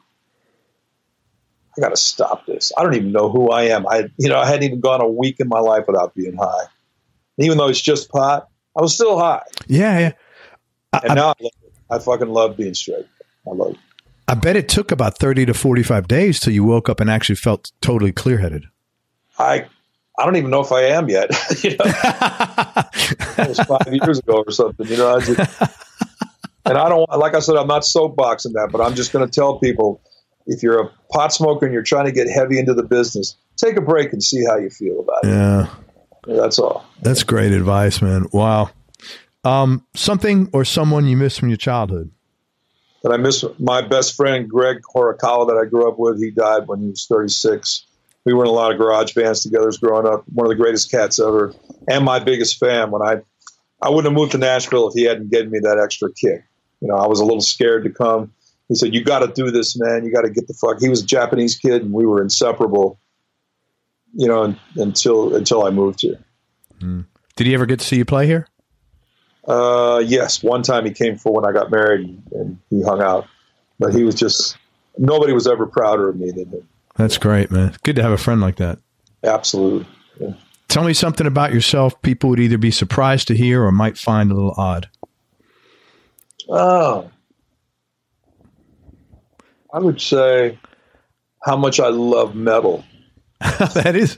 I got to stop this. I don't even know who I am. I, you know, I hadn't even gone a week in my life without being high. And even though it's just pot, I was still high. Yeah, yeah. I, and now I, love it. I fucking love being straight. I love it. I bet it took about thirty to forty-five days till you woke up and actually felt totally clear-headed. I I don't even know if I am yet. You know? That was five years ago or something. You know, I just, and I don't, like I said, I'm not soapboxing that, but I'm just going to tell people, if you're a pot smoker and you're trying to get heavy into the business, take a break and see how you feel about it. Yeah. Yeah, that's all. That's great advice, man. Wow. Um, something or someone you miss from your childhood? That I miss my best friend, Greg Horikawa, that I grew up with. He died when he was thirty-six. We were in a lot of garage bands together as growing up. One of the greatest cats ever. And my biggest fan. When I, I wouldn't have moved to Nashville if he hadn't given me that extra kick. You know, I was a little scared to come. He said, you got to do this, man. You got to get the fuck. He was a Japanese kid, and we were inseparable, you know, until until I moved here. Mm. Did he ever get to see you play here? Uh, yes. One time he came for when I got married, and he hung out. But he was just, nobody was ever prouder of me than him. That's great, man. Good to have a friend like that. Absolutely. Yeah. Tell me something about yourself people would either be surprised to hear or might find a little odd. Oh. I would say how much I love metal. That is.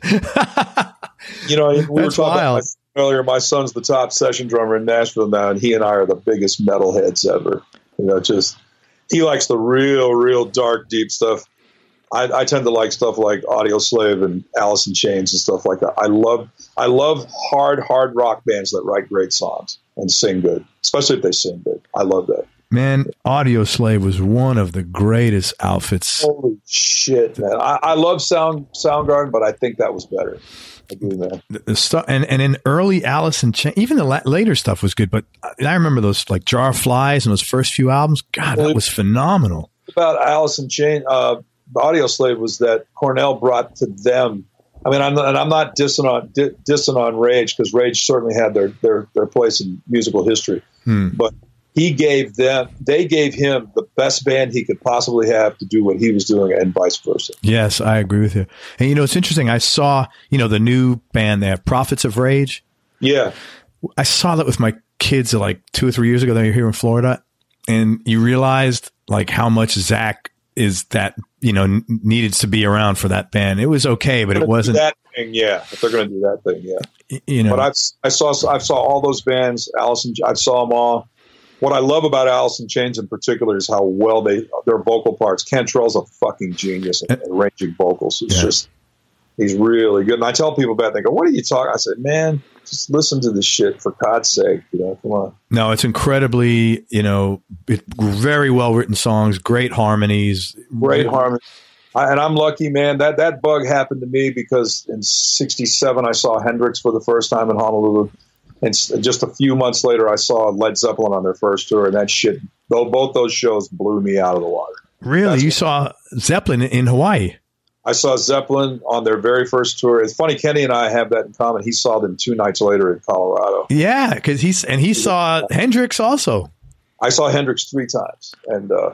You know, we That's were talking wild. about my, earlier, my son's the top session drummer in Nashville now, and he and I are the biggest metalheads ever. You know, just, he likes the real, real dark, deep stuff. I, I tend to like stuff like Audioslave and Alice in Chains and stuff like that. I love, I love hard, hard rock bands that write great songs and sing good, especially if they sing good. I love that. Man, Audioslave was one of the greatest outfits. Holy shit, man! I, I love Sound Soundgarden, but I think that was better. I do, man. The, the stuff, and and in early Alice in Chains, even the la- later stuff was good. But I remember those like Jar of Flies and those first few albums. God, that was phenomenal. About Alice in Chains, uh, the Audioslave was that Cornell brought to them. I mean, I'm, and I'm not dissing on di- dissing on Rage, because Rage certainly had their their their place in musical history, Hmm. but he gave them, they gave him the best band he could possibly have to do what he was doing, and vice versa. Yes, I agree with you. And you know, it's interesting. I saw, you know, the new band they have, Prophets of Rage. Yeah. I saw that with my kids like two or three years ago. They were here in Florida, and you realized like how much Zach is that, you know, n- needed to be around for that band. It was okay, but it wasn't that thing. Yeah. If they're going to do that thing. Yeah. y- you know, But I've, I saw, I saw all those bands, Alice, I saw them all. What I love about Alice in Chains in particular is how well they, their vocal parts. Cantrell's a fucking genius at arranging vocals. It's Yeah. just, he's really good. And I tell people about it, they go, what are you talking? I said, man, just listen to this shit for God's sake. You know, come on. no, it's incredibly, you know, it, very well written songs, great harmonies, Great harmony. I, and I'm lucky, man. That that bug happened to me because in sixty-seven I saw Hendrix for the first time in Honolulu. And s- just a few months later, I saw Led Zeppelin on their first tour, and that shit, though, both those shows blew me out of the water. Really, That's you what- saw Zeppelin in Hawaii? I saw Zeppelin on their very first tour. It's funny, Kenny and I have that in common. He saw them two nights later in Colorado. Yeah, because he's and he saw Hendrix also. I saw Hendrix three times. And uh,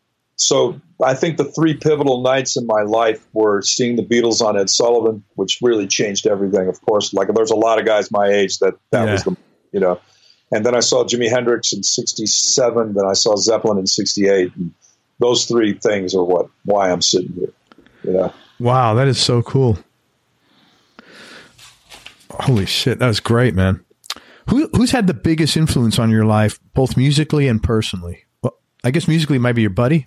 so I think the three pivotal nights in my life were seeing the Beatles on Ed Sullivan, which really changed everything, of course. Like, there's a lot of guys my age that that Yeah. was the, you know. And then I saw Jimi Hendrix in sixty-seven. Then I saw Zeppelin in sixty-eight. And those three things are what why I'm sitting here. You know? Wow, that is so cool. Holy shit, that was great, man. Who who's had the biggest influence on your life, both musically and personally? Well, I guess musically might be your buddy.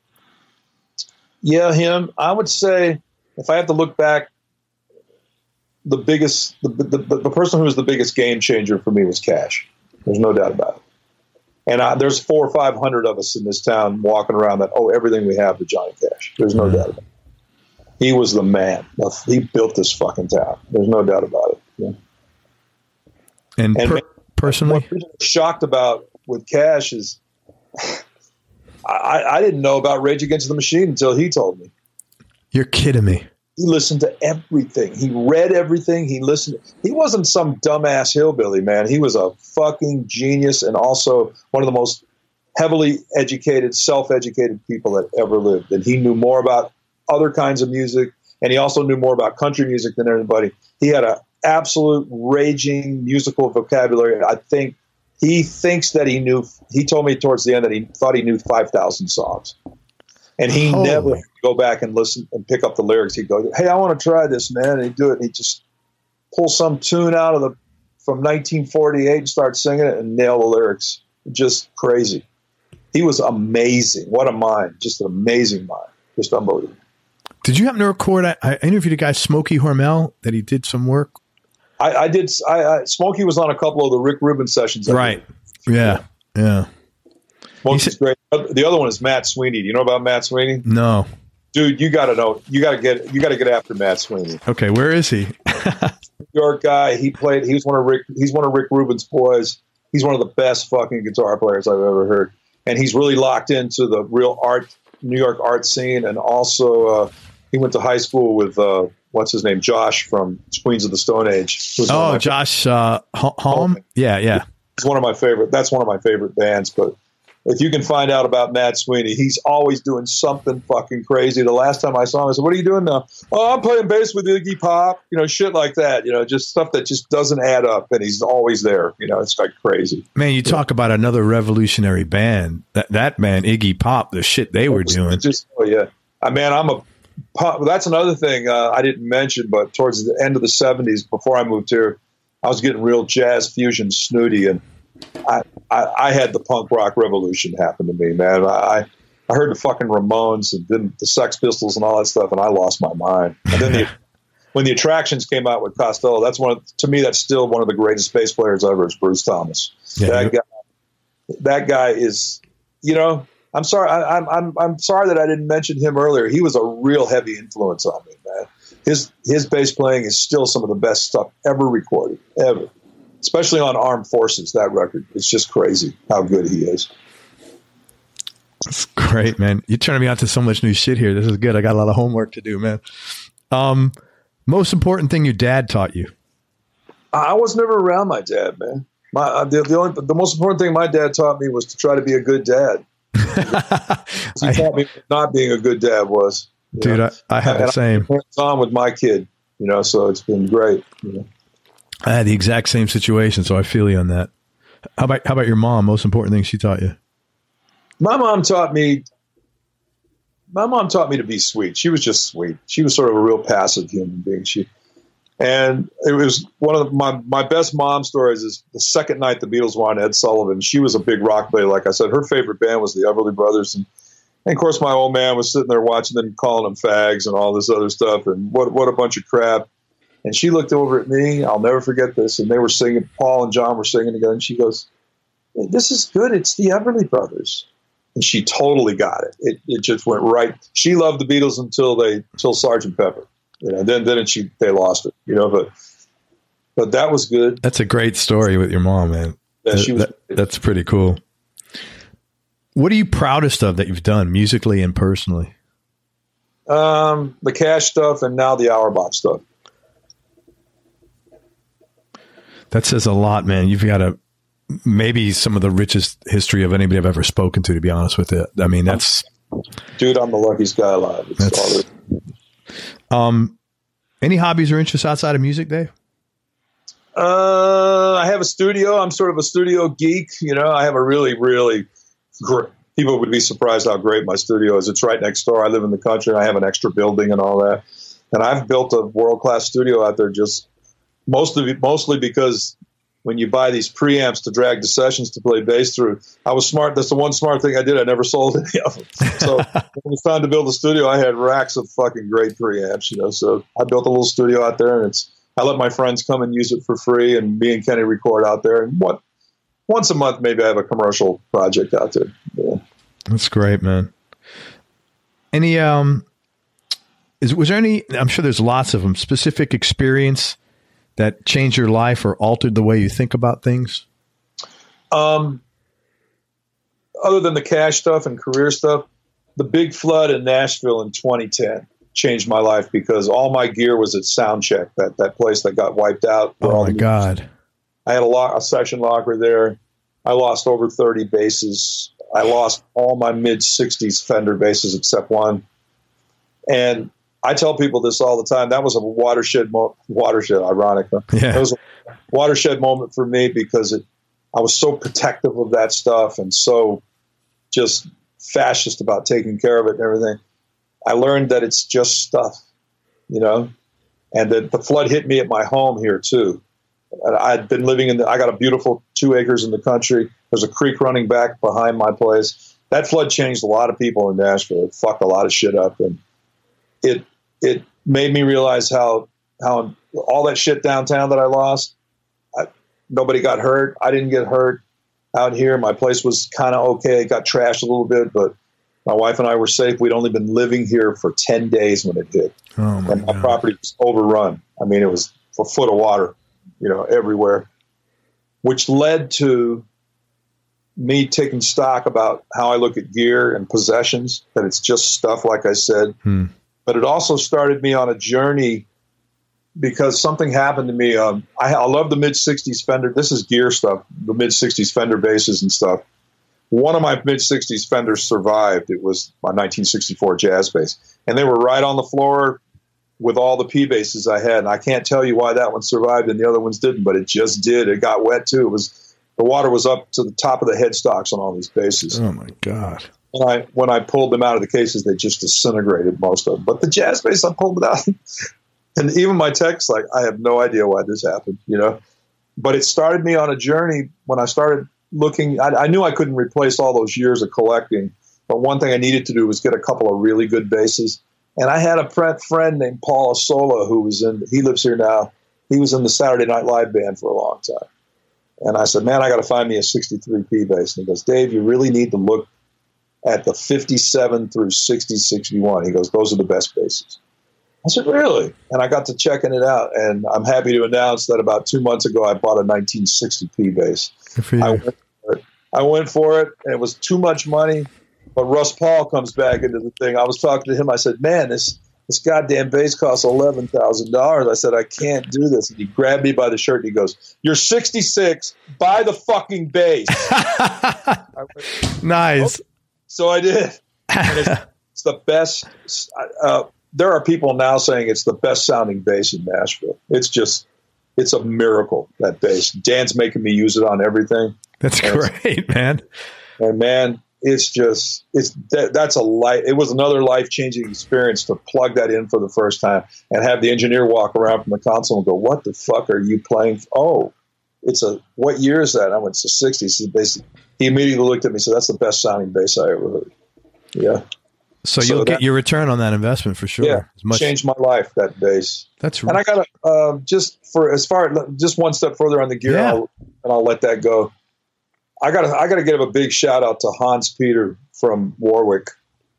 Yeah, him. I would say if I had to look back, the biggest, the, the, the, the person who was the biggest game changer for me was Cash. There's no doubt about it. And I, there's four or five hundred of us in this town walking around that owe everything we have to Johnny Cash. There's no mm-hmm. doubt about it. He was the man. He built this fucking town. There's no doubt about it. Yeah. And, and per- man, personally, what I'm shocked about with Cash is I, I didn't know about Rage Against the Machine until he told me. You're kidding me. He listened to everything. He read everything. He listened. He wasn't some dumbass hillbilly, man. He was a fucking genius and also one of the most heavily educated, self-educated people that ever lived. And he knew more about other kinds of music, and he also knew more about country music than anybody. He had an absolute raging musical vocabulary. I think he thinks that he knew, he told me towards the end that he thought he knew five thousand songs. And he Holy. never had to go back and listen and pick up the lyrics. He'd go, hey, I want to try this, man. And he'd do it. And he'd just pull some tune out of the, from nineteen forty-eight and start singing it and nail the lyrics. Just crazy. He was amazing. What a mind. Just an amazing mind. Just unbelievable. Did you happen to record? I, I interviewed a guy, Smokey Hormel, that he did some work. I, I did. I, I Smokey was on a couple of the Rick Rubin sessions. Right. Yeah. Yeah. Smokey's great. The other one is Matt Sweeney. Do you know about Matt Sweeney? No. Dude, you got to know. You got to get. You got to get after Matt Sweeney. Okay, where is he? New York guy. He played. He was one of Rick. He's one of Rick Rubin's boys. He's one of the best fucking guitar players I've ever heard, and he's really locked into the real art, New York art scene, and also uh, he went to high school with uh, what's his name, Josh from Queens of the Stone Age. Oh, Josh uh, Holm. Yeah, yeah. It's one of my favorite. That's one of my favorite bands, but. If you can find out about Matt Sweeney, he's always doing something fucking crazy. The last time I saw him, I said, what are you doing now? Oh, I'm playing bass with Iggy Pop. You know, shit like that. You know, just stuff that just doesn't add up. And he's always there. You know, it's like crazy. Man, you yeah. talk about another revolutionary band. That that man, Iggy Pop, the shit they were doing. Just, oh, yeah. I mean, I'm a pop. That's another thing uh, I didn't mention, but towards the end of the seventies, before I moved here, I was getting real jazz fusion snooty. And I, I, I had the punk rock revolution happen to me, man. I I heard the fucking Ramones and then the Sex Pistols and all that stuff, and I lost my mind. And then the, when the Attractions came out with Costello, that's one of, to me, that's still one of the greatest bass players ever is Bruce Thomas. Yeah, that guy, that guy is, you know, I'm sorry, I, I'm I'm I'm sorry that I didn't mention him earlier. He was a real heavy influence on me, man. His his bass playing is still some of the best stuff ever recorded, ever. Especially on Armed Forces, that record. It's just crazy how good he is. That's great, man. You're turning me on to so much new shit here. This is good. I got a lot of homework to do, man. Um, most important thing your dad taught you? I was never around my dad, man. My uh, the, the only the most important thing my dad taught me was to try to be a good dad. He I, taught me what not being a good dad was. Dude, I, I have and the same. I'm hands-on with my kid, you know, so it's been great, you know. I had the exact same situation, so I feel you on that. How about how about your mom? Most important thing she taught you? My mom taught me. My mom taught me to be sweet. She was just sweet. She was sort of a real passive human being. She, and it was one of the, my my best mom stories is the second night the Beatles were on Ed Sullivan. She was a big rock player, like I said. Her favorite band was the Everly Brothers, and, and of course my old man was sitting there watching them, calling them fags and all this other stuff, and what what a bunch of crap. And she looked over at me. I'll never forget this. And they were singing. Paul and John were singing together. And she goes, hey, "This is good. It's the Everly Brothers." And she totally got it. It it just went right. She loved the Beatles until they until Sergeant Pepper. You know. Then then she they lost it. You know. But but that was good. That's a great story with your mom, man. Yeah, she was, that, that's pretty cool. What are you proudest of that you've done musically and personally? Um, the Cash stuff and now the Auerbach stuff. That says a lot, man. You've got a maybe some of the richest history of anybody I've ever spoken to, to be honest with you. I mean, that's... Dude, I'm the luckiest guy alive. It's that's, um, any hobbies or interests outside of music, Dave? Uh, I have a studio. I'm sort of a studio geek. You know, I have a really, really great, people would be surprised how great my studio is. It's right next door. I live in the country and I have an extra building and all that. And I've built a world-class studio out there just mostly, mostly because when you buy these preamps to drag the sessions to play bass through, I was smart. That's the one smart thing I did. I never sold any of them. So when it was time to build a studio, I had racks of fucking great preamps, you know. So I built a little studio out there, and it's I let my friends come and use it for free, and me and Kenny record out there. And what once a month, maybe I have a commercial project out there. Yeah. That's great, man. Any um, is was there any? I'm sure there's lots of them. Specific experience that changed your life or altered the way you think about things? Um, other than the cash stuff and career stuff, the big flood in Nashville in twenty ten changed my life because all my gear was at Soundcheck, that, that place that got wiped out. Oh, my God. I had a, lock, a session locker there. I lost over thirty basses. I lost all my mid-sixties Fender basses except one. And I tell people this all the time. That was a watershed, mo- watershed, ironic. Huh? Yeah. It was a watershed moment for me because it, I was so protective of that stuff and so just fascist about taking care of it and everything. I learned that it's just stuff, you know, and that the flood hit me at my home here too. And I'd been living in the, I got a beautiful two acres in the country. There's a creek running back behind my place. That flood changed a lot of people in Nashville. It fucked a lot of shit up. And it, it made me realize how, how all that shit downtown that I lost, I, nobody got hurt. I didn't get hurt out here. My place was kind of okay. It got trashed a little bit, but my wife and I were safe. We'd only been living here for ten days when it hit. Oh my and my God. property was overrun. I mean, it was a foot of water, you know, everywhere, which led to me taking stock about how I look at gear and possessions, that it's just stuff, like I said. Hmm. But it also started me on a journey because something happened to me. Um, I, I love the mid-sixties Fender. This is gear stuff, the mid-sixties Fender basses and stuff. One of my mid-sixties Fenders survived. It was my nineteen sixty-four jazz bass. And they were right on the floor with all the P basses I had. And I can't tell you why that one survived and the other ones didn't, but it just did. It got wet too. It was the water was up to the top of the headstocks on all these basses. Oh my God. And I, when I pulled them out of the cases, they just disintegrated, most of them. But the jazz bass, I pulled it out. And even my tech's like, I have no idea why this happened, you know. But it started me on a journey when I started looking. I, I knew I couldn't replace all those years of collecting. But one thing I needed to do was get a couple of really good basses. And I had a friend named Paul Asola who was in, he lives here now. He was in the Saturday Night Live band for a long time. And I said, man, I got to find me a sixty-three P bass. And he goes, Dave, you really need to look at the fifty-seven through sixty, sixty-one. He goes, those are the best basses. I said, really? And I got to checking it out. And I'm happy to announce that about two months ago, I bought a nineteen sixty P bass. Good for you. I went for it. I went for it, and it was too much money. But Russ Paul comes back into the thing. I was talking to him. I said, man, this this goddamn bass costs eleven thousand dollars. I said, I can't do this. And he grabbed me by the shirt, and he goes, you're sixty-six. Buy the fucking bass. I went, Nice. okay. So I did. And it's, it's the best. Uh, there are people now saying it's the best sounding bass in Nashville. It's just, it's a miracle, that bass. Dan's making me use it on everything. That's and great, man. And man, it's just, it's that, that's a life. It was another life changing experience to plug that in for the first time and have the engineer walk around from the console and go, what the fuck are you playing? Oh, it's a, what year is that? I went to sixties. He immediately looked at me and said, that's the best sounding bass I ever heard. Yeah. So, So you'll that- get your return on that investment for sure. Yeah, As much- changed my life, that bass. That's And right. I got to, um, just for, as far, just one step further on the gear, Yeah. I'll, and I'll let that go. I got to, I got to give a big shout out to Hans Peter from Warwick.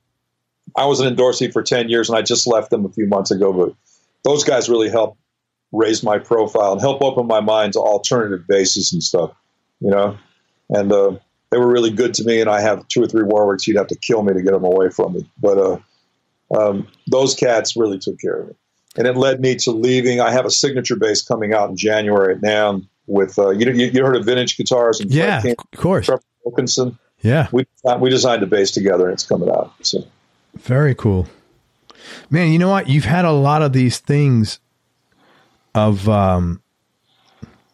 I was an endorsee for ten years and I just left them a few months ago, but those guys really helped raise my profile and help open my mind to alternative basses and stuff, you know, and, uh, they were really good to me, and I have two or three Warwicks. You'd have to kill me to get them away from me. But uh, um, those cats really took care of me. And it led me to leaving. I have a signature bass coming out in January at NAMM with, uh, you, you, you heard of Vintage Guitars? And Yeah, Fred King, of course. Trevor Wilkinson. Yeah. We, we designed a bass together, and it's coming out. So Very cool. Man, you know what? You've had a lot of these things of, um,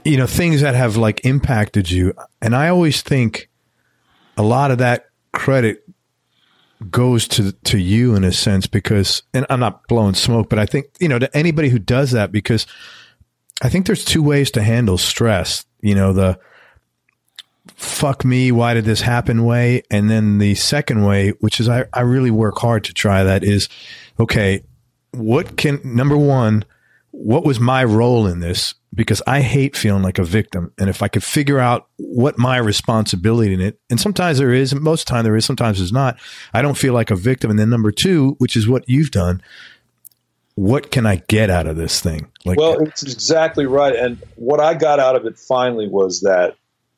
you know, things that have like impacted you. And I always think a lot of that credit goes to to you in a sense, because, and I'm not blowing smoke, but I think, you know, to anybody who does that, because I think there's two ways to handle stress, you know, the fuck me, why did this happen way? And then the second way, which is I, I really work hard to try that, is, okay, what can, number one, what was my role in this? Because I hate feeling like a victim. And if I could figure out what my responsibility in it, and sometimes there is, and most of the time there is, sometimes there's not, I don't feel like a victim. And then number two, which is what you've done, what can I get out of this thing? Like, well, it's exactly right. And what I got out of it finally was that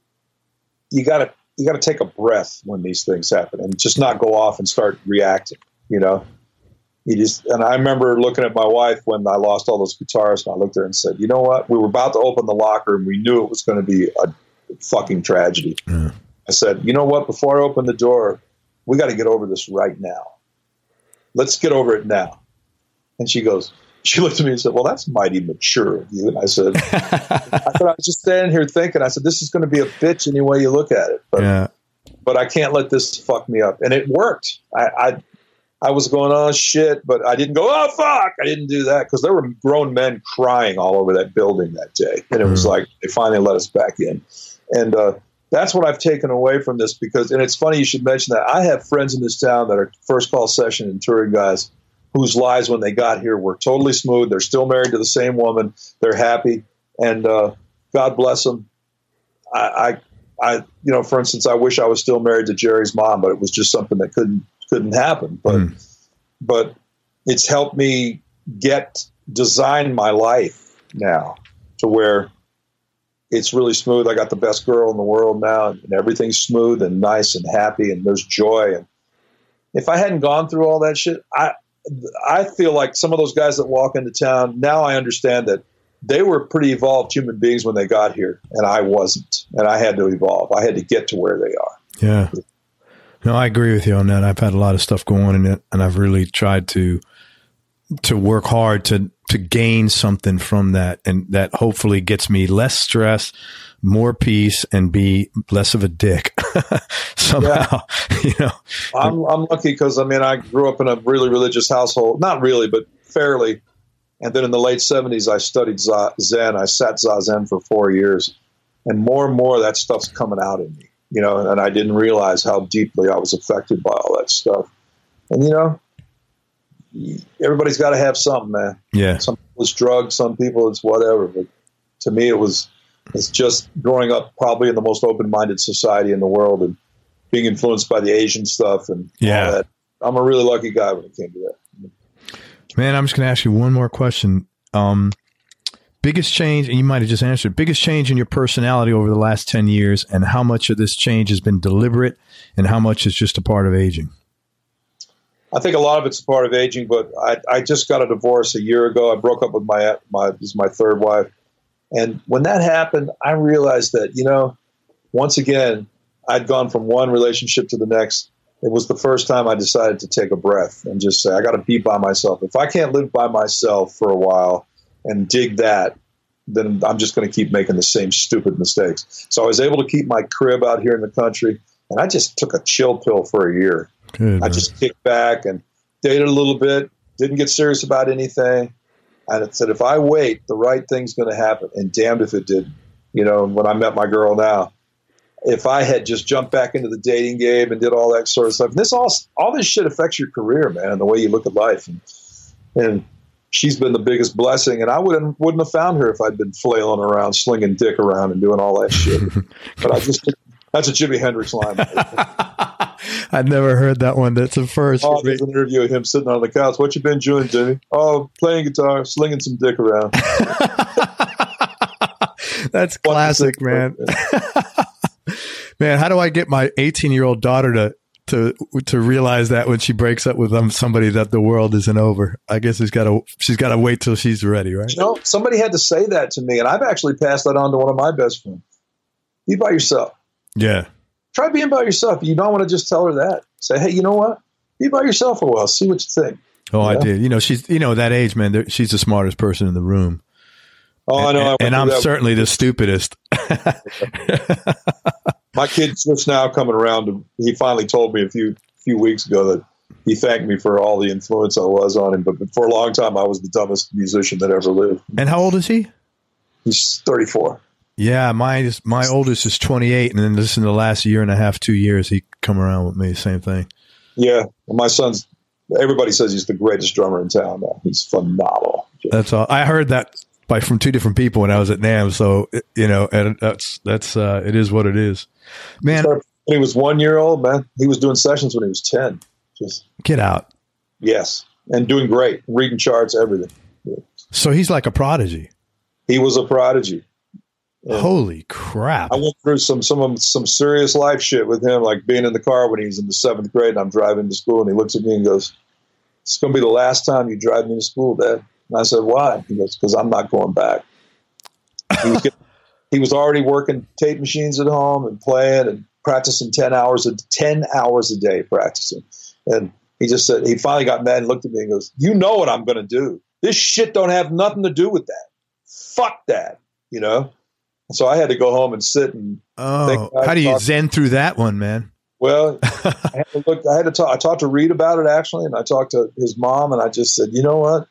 you gotta, you gotta take a breath when these things happen and just not go off and start reacting, you know? You just, and I remember looking at my wife when I lost all those guitars, and I looked at her and said, you know what? We were about to open the locker and we knew it was going to be a fucking tragedy. Mm. I said, you know what? Before I open the door, we got to get over this right now. Let's get over it now. And she goes, she looked at me and said, well, that's mighty mature of you. And I said, I said, I was just standing here thinking, I said, this is going to be a bitch any way you look at it. But, yeah. but I can't let this fuck me up. And it worked. I, I, I was going, oh, shit, but I didn't go, oh, fuck. I didn't do that, because there were grown men crying all over that building that day. And it mm. was like, they finally let us back in. And uh, that's what I've taken away from this, because, and it's funny you should mention that. I have friends in this town that are first call session and touring guys whose lives when they got here were totally smooth. They're still married to the same woman. They're happy. And uh, God bless them. I, I, I, you know, for instance, I wish I was still married to Jerry's mom, but it was just something that couldn't, couldn't happen. But, mm. but it's helped me get, design my life now to where it's really smooth. I got the best girl in the world now, and everything's smooth and nice and happy, and there's joy. And if I hadn't gone through all that shit, I, I feel like some of those guys that walk into town, now I understand that they were pretty evolved human beings when they got here, and I wasn't, and I had to evolve. I had to get to where they are. Yeah. No, I agree with you on that. I've had a lot of stuff going on in it, and I've really tried to to work hard to to gain something from that, and that hopefully gets me less stress, more peace, and be less of a dick somehow. Yeah. You know, I'm I'm lucky because I mean I grew up in a really religious household, not really, but fairly. And then in the late seventies, I studied Zen. I sat Zazen for four years, and more and more of that stuff's coming out in me. You know, and I didn't realize how deeply I was affected by all that stuff. And, you know, everybody's got to have something, man. Yeah. Some people it's drugs, some people it's whatever. But to me, it was, it's just growing up probably in the most open-minded society in the world and being influenced by the Asian stuff and yeah. all that. I'm a really lucky guy when it came to that. Man, I'm just going to ask you one more question. Um, Biggest change, and you might have just answered, biggest change in your personality over the last ten years, and how much of this change has been deliberate and how much is just a part of aging? I think a lot of it's a part of aging, but I, I just got a divorce a year ago. I broke up with my, my, this is my third wife. And when that happened, I realized that, you know, once again, I'd gone from one relationship to the next. It was the first time I decided to take a breath and just say, I got to be by myself. If I can't live by myself for a while and dig that, then I'm just going to keep making the same stupid mistakes. So I was able to keep my crib out here in the country, and I just took a chill pill for a year. Good, I just kicked back and dated a little bit, didn't get serious about anything. And it said, if I wait, the right thing's going to happen. And damned if it didn't. You know, when I met my girl now, if I had just jumped back into the dating game and did all that sort of stuff, and this all, all this shit affects your career, man, and the way you look at life. And, and she's been the biggest blessing, and I wouldn't wouldn't have found her if I'd been flailing around, slinging dick around, and doing all that shit. But I just that's a Jimi Hendrix line. I'd never heard that one. That's a first. Oh, there's an interview of him sitting on the couch. What you been doing, Jimmy? Oh, playing guitar, slinging some dick around. That's classic, man. Man, how do I get my eighteen-year-old daughter to to to realize that when she breaks up with um, somebody that the world isn't over? I guess she's got to she's got to wait till she's ready, right? You know, somebody had to say that to me, and I've actually passed that on to one of my best friends. Be by yourself. Yeah. Try being by yourself. You don't want to just tell her that. Say, hey, you know what? Be by yourself a while. See what you think. Oh, you I know? did. You know, she's you know that age, man. She's the smartest person in the room. Oh, I know. I and, and I'm certainly the stupidest. My kid's just now coming around. To, he finally told me a few few weeks ago that he thanked me for all the influence I was on him. But, but for a long time, I was the dumbest musician that ever lived. And how old is he? He's thirty-four. Yeah, my my oldest is twenty-eight, and then just in the last year and a half, two years, he come around with me. Same thing. Yeah, my son's. Everybody says he's the greatest drummer in town. Now he's phenomenal. That's all. I heard that by from two different people when I was at NAMM. So you know, and that's that's uh, it is what it is, man. When he was one year old, man, he was doing sessions when he was ten. Just get out. Yes, and doing great, reading charts, everything. Yeah. So he's like a prodigy. He was a prodigy. And holy crap! I went through some some some serious life shit with him, like being in the car when he's in the seventh grade and I'm driving to school, and he looks at me and goes, "It's going to be the last time you drive me to school, Dad." And I said, "Why?" He goes, "Because I'm not going back." He was, getting, he was already working tape machines at home and playing and practicing ten hours a ten hours a day practicing, and he just said he finally got mad and looked at me and goes, "You know what I'm going to do? This shit don't have nothing to do with that. Fuck that," you know. So I had to go home and sit and oh, think. How do you zen through that one, man? Well, I had to look. I had to talk. I talked to Reed about it actually, and I talked to his mom, and I just said, you know what?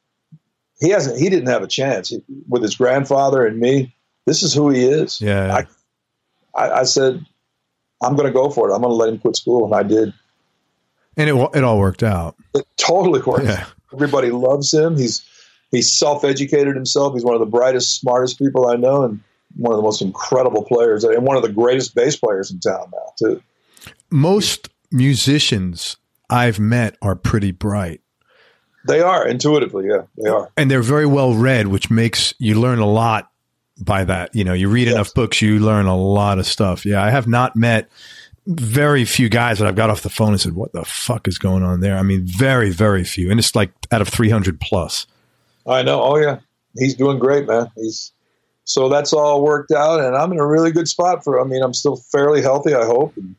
He hasn't. He didn't have a chance he, with his grandfather and me. This is who he is. Yeah. I, I, I said, I'm going to go for it. I'm going to let him quit school, and I did. And it it all worked out. It totally worked. Yeah. Everybody loves him. He's he's self-educated himself. He's one of the brightest, smartest people I know, and one of the most incredible players, and one of the greatest bass players in town now, too. Most musicians I've met are pretty bright. They are, intuitively, yeah, they are. And they're very well read, which makes you learn a lot by that. You know, you read yes. enough books, you learn a lot of stuff. Yeah, I have not met very few guys that I've got off the phone and said, what the fuck is going on there? I mean, very, very few. And it's like out of three hundred plus. I know. Oh, yeah. He's doing great, man. He's So that's all worked out, and I'm in a really good spot for, I mean, I'm still fairly healthy, I hope. And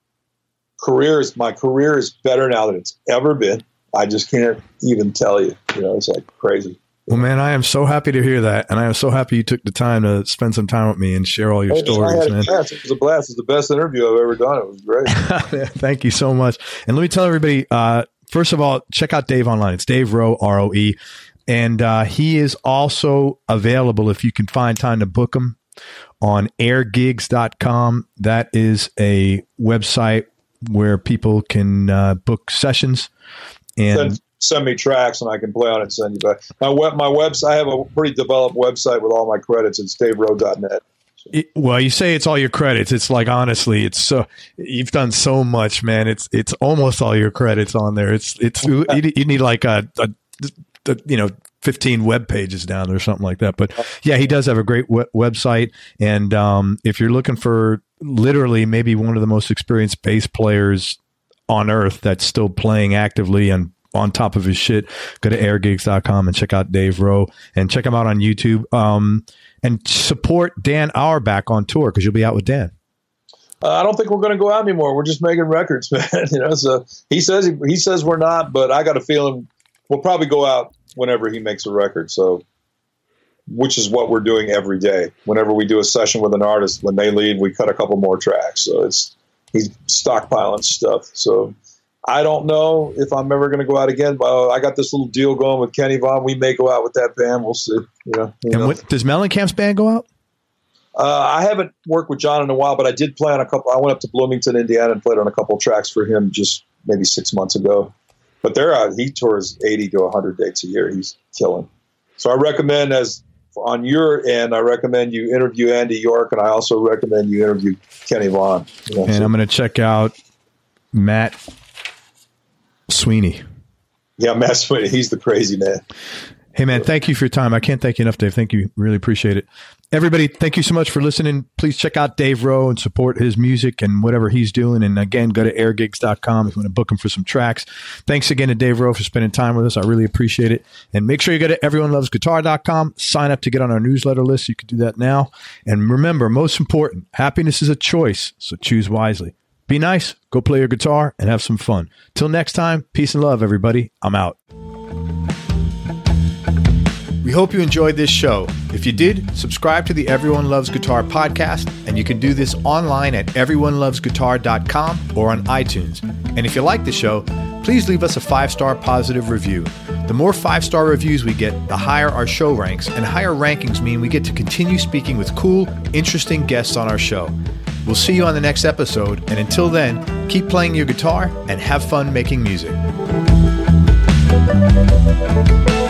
career is, my career is better now than it's ever been. I just can't even tell you. You know, it's like crazy. Well, man, I am so happy to hear that, and I am so happy you took the time to spend some time with me and share all your hey, stories, I had man. A blast. It was a blast. It was the best interview I've ever done. It was great. Thank you so much. And let me tell everybody, uh, first of all, check out Dave online. It's Dave Rowe, R O E. And uh, he is also available if you can find time to book him on air gigs dot com. That is a website where people can uh, book sessions. And send, send me tracks and I can play on it and send you back. My web, my website, I have a pretty developed website with all my credits. It's dave rowe dot net. It, well, you say it's all your credits. It's like, honestly, it's so, you've done so much, man. It's, it's almost all your credits on there. It's, it's, you, you need like a, a The, you know, fifteen web pages down or something like that. But yeah, he does have a great we- website. And um, if you're looking for literally maybe one of the most experienced bass players on earth that's still playing actively and on top of his shit, go to air gigs dot com and check out Dave Rowe and check him out on YouTube. Um, and support Dan Auerbach on tour because you'll be out with Dan. Uh, I don't think we're going to go out anymore. We're just making records, man. You know, so he says he, he says we're not, but I got a feeling we'll probably go out whenever he makes a record. So, which is what we're doing every day. Whenever we do a session with an artist, when they leave, we cut a couple more tracks. So it's he's stockpiling stuff. So I don't know if I'm ever going to go out again. But I got this little deal going with Kenny Vaughn. We may go out with that band. We'll see. You know, you and know. What, does Mellencamp's band go out? Uh, I haven't worked with John in a while, but I did play on a couple. I went up to Bloomington, Indiana, and played on a couple of tracks for him just maybe six months ago. But they're out. He tours eighty to one hundred dates a year. He's killing. So I recommend, as on your end, I recommend you interview Andy York, and I also recommend you interview Kenny Vaughn. You know, and so. I'm going to check out Matt Sweeney. Yeah, Matt Sweeney. He's the crazy man. Hey, man, thank you for your time. I can't thank you enough, Dave. Thank you. Really appreciate it. Everybody, thank you so much for listening. Please check out Dave Rowe and support his music and whatever he's doing. And again, go to air gigs dot com if you want to book him for some tracks. Thanks again to Dave Rowe for spending time with us. I really appreciate it. And make sure you go to everyone loves guitar dot com. Sign up to get on our newsletter list. You can do that now. And remember, most important, happiness is a choice, so choose wisely. Be nice, go play your guitar, and have some fun. Till next time, peace and love, everybody. I'm out. We hope you enjoyed this show. If you did, subscribe to the Everyone Loves Guitar podcast, and you can do this online at everyone loves guitar dot com or on iTunes. And if you like the show, please leave us a five-star positive review. The more five-star reviews we get, the higher our show ranks, and higher rankings mean we get to continue speaking with cool, interesting guests on our show. We'll see you on the next episode, and until then, keep playing your guitar and have fun making music.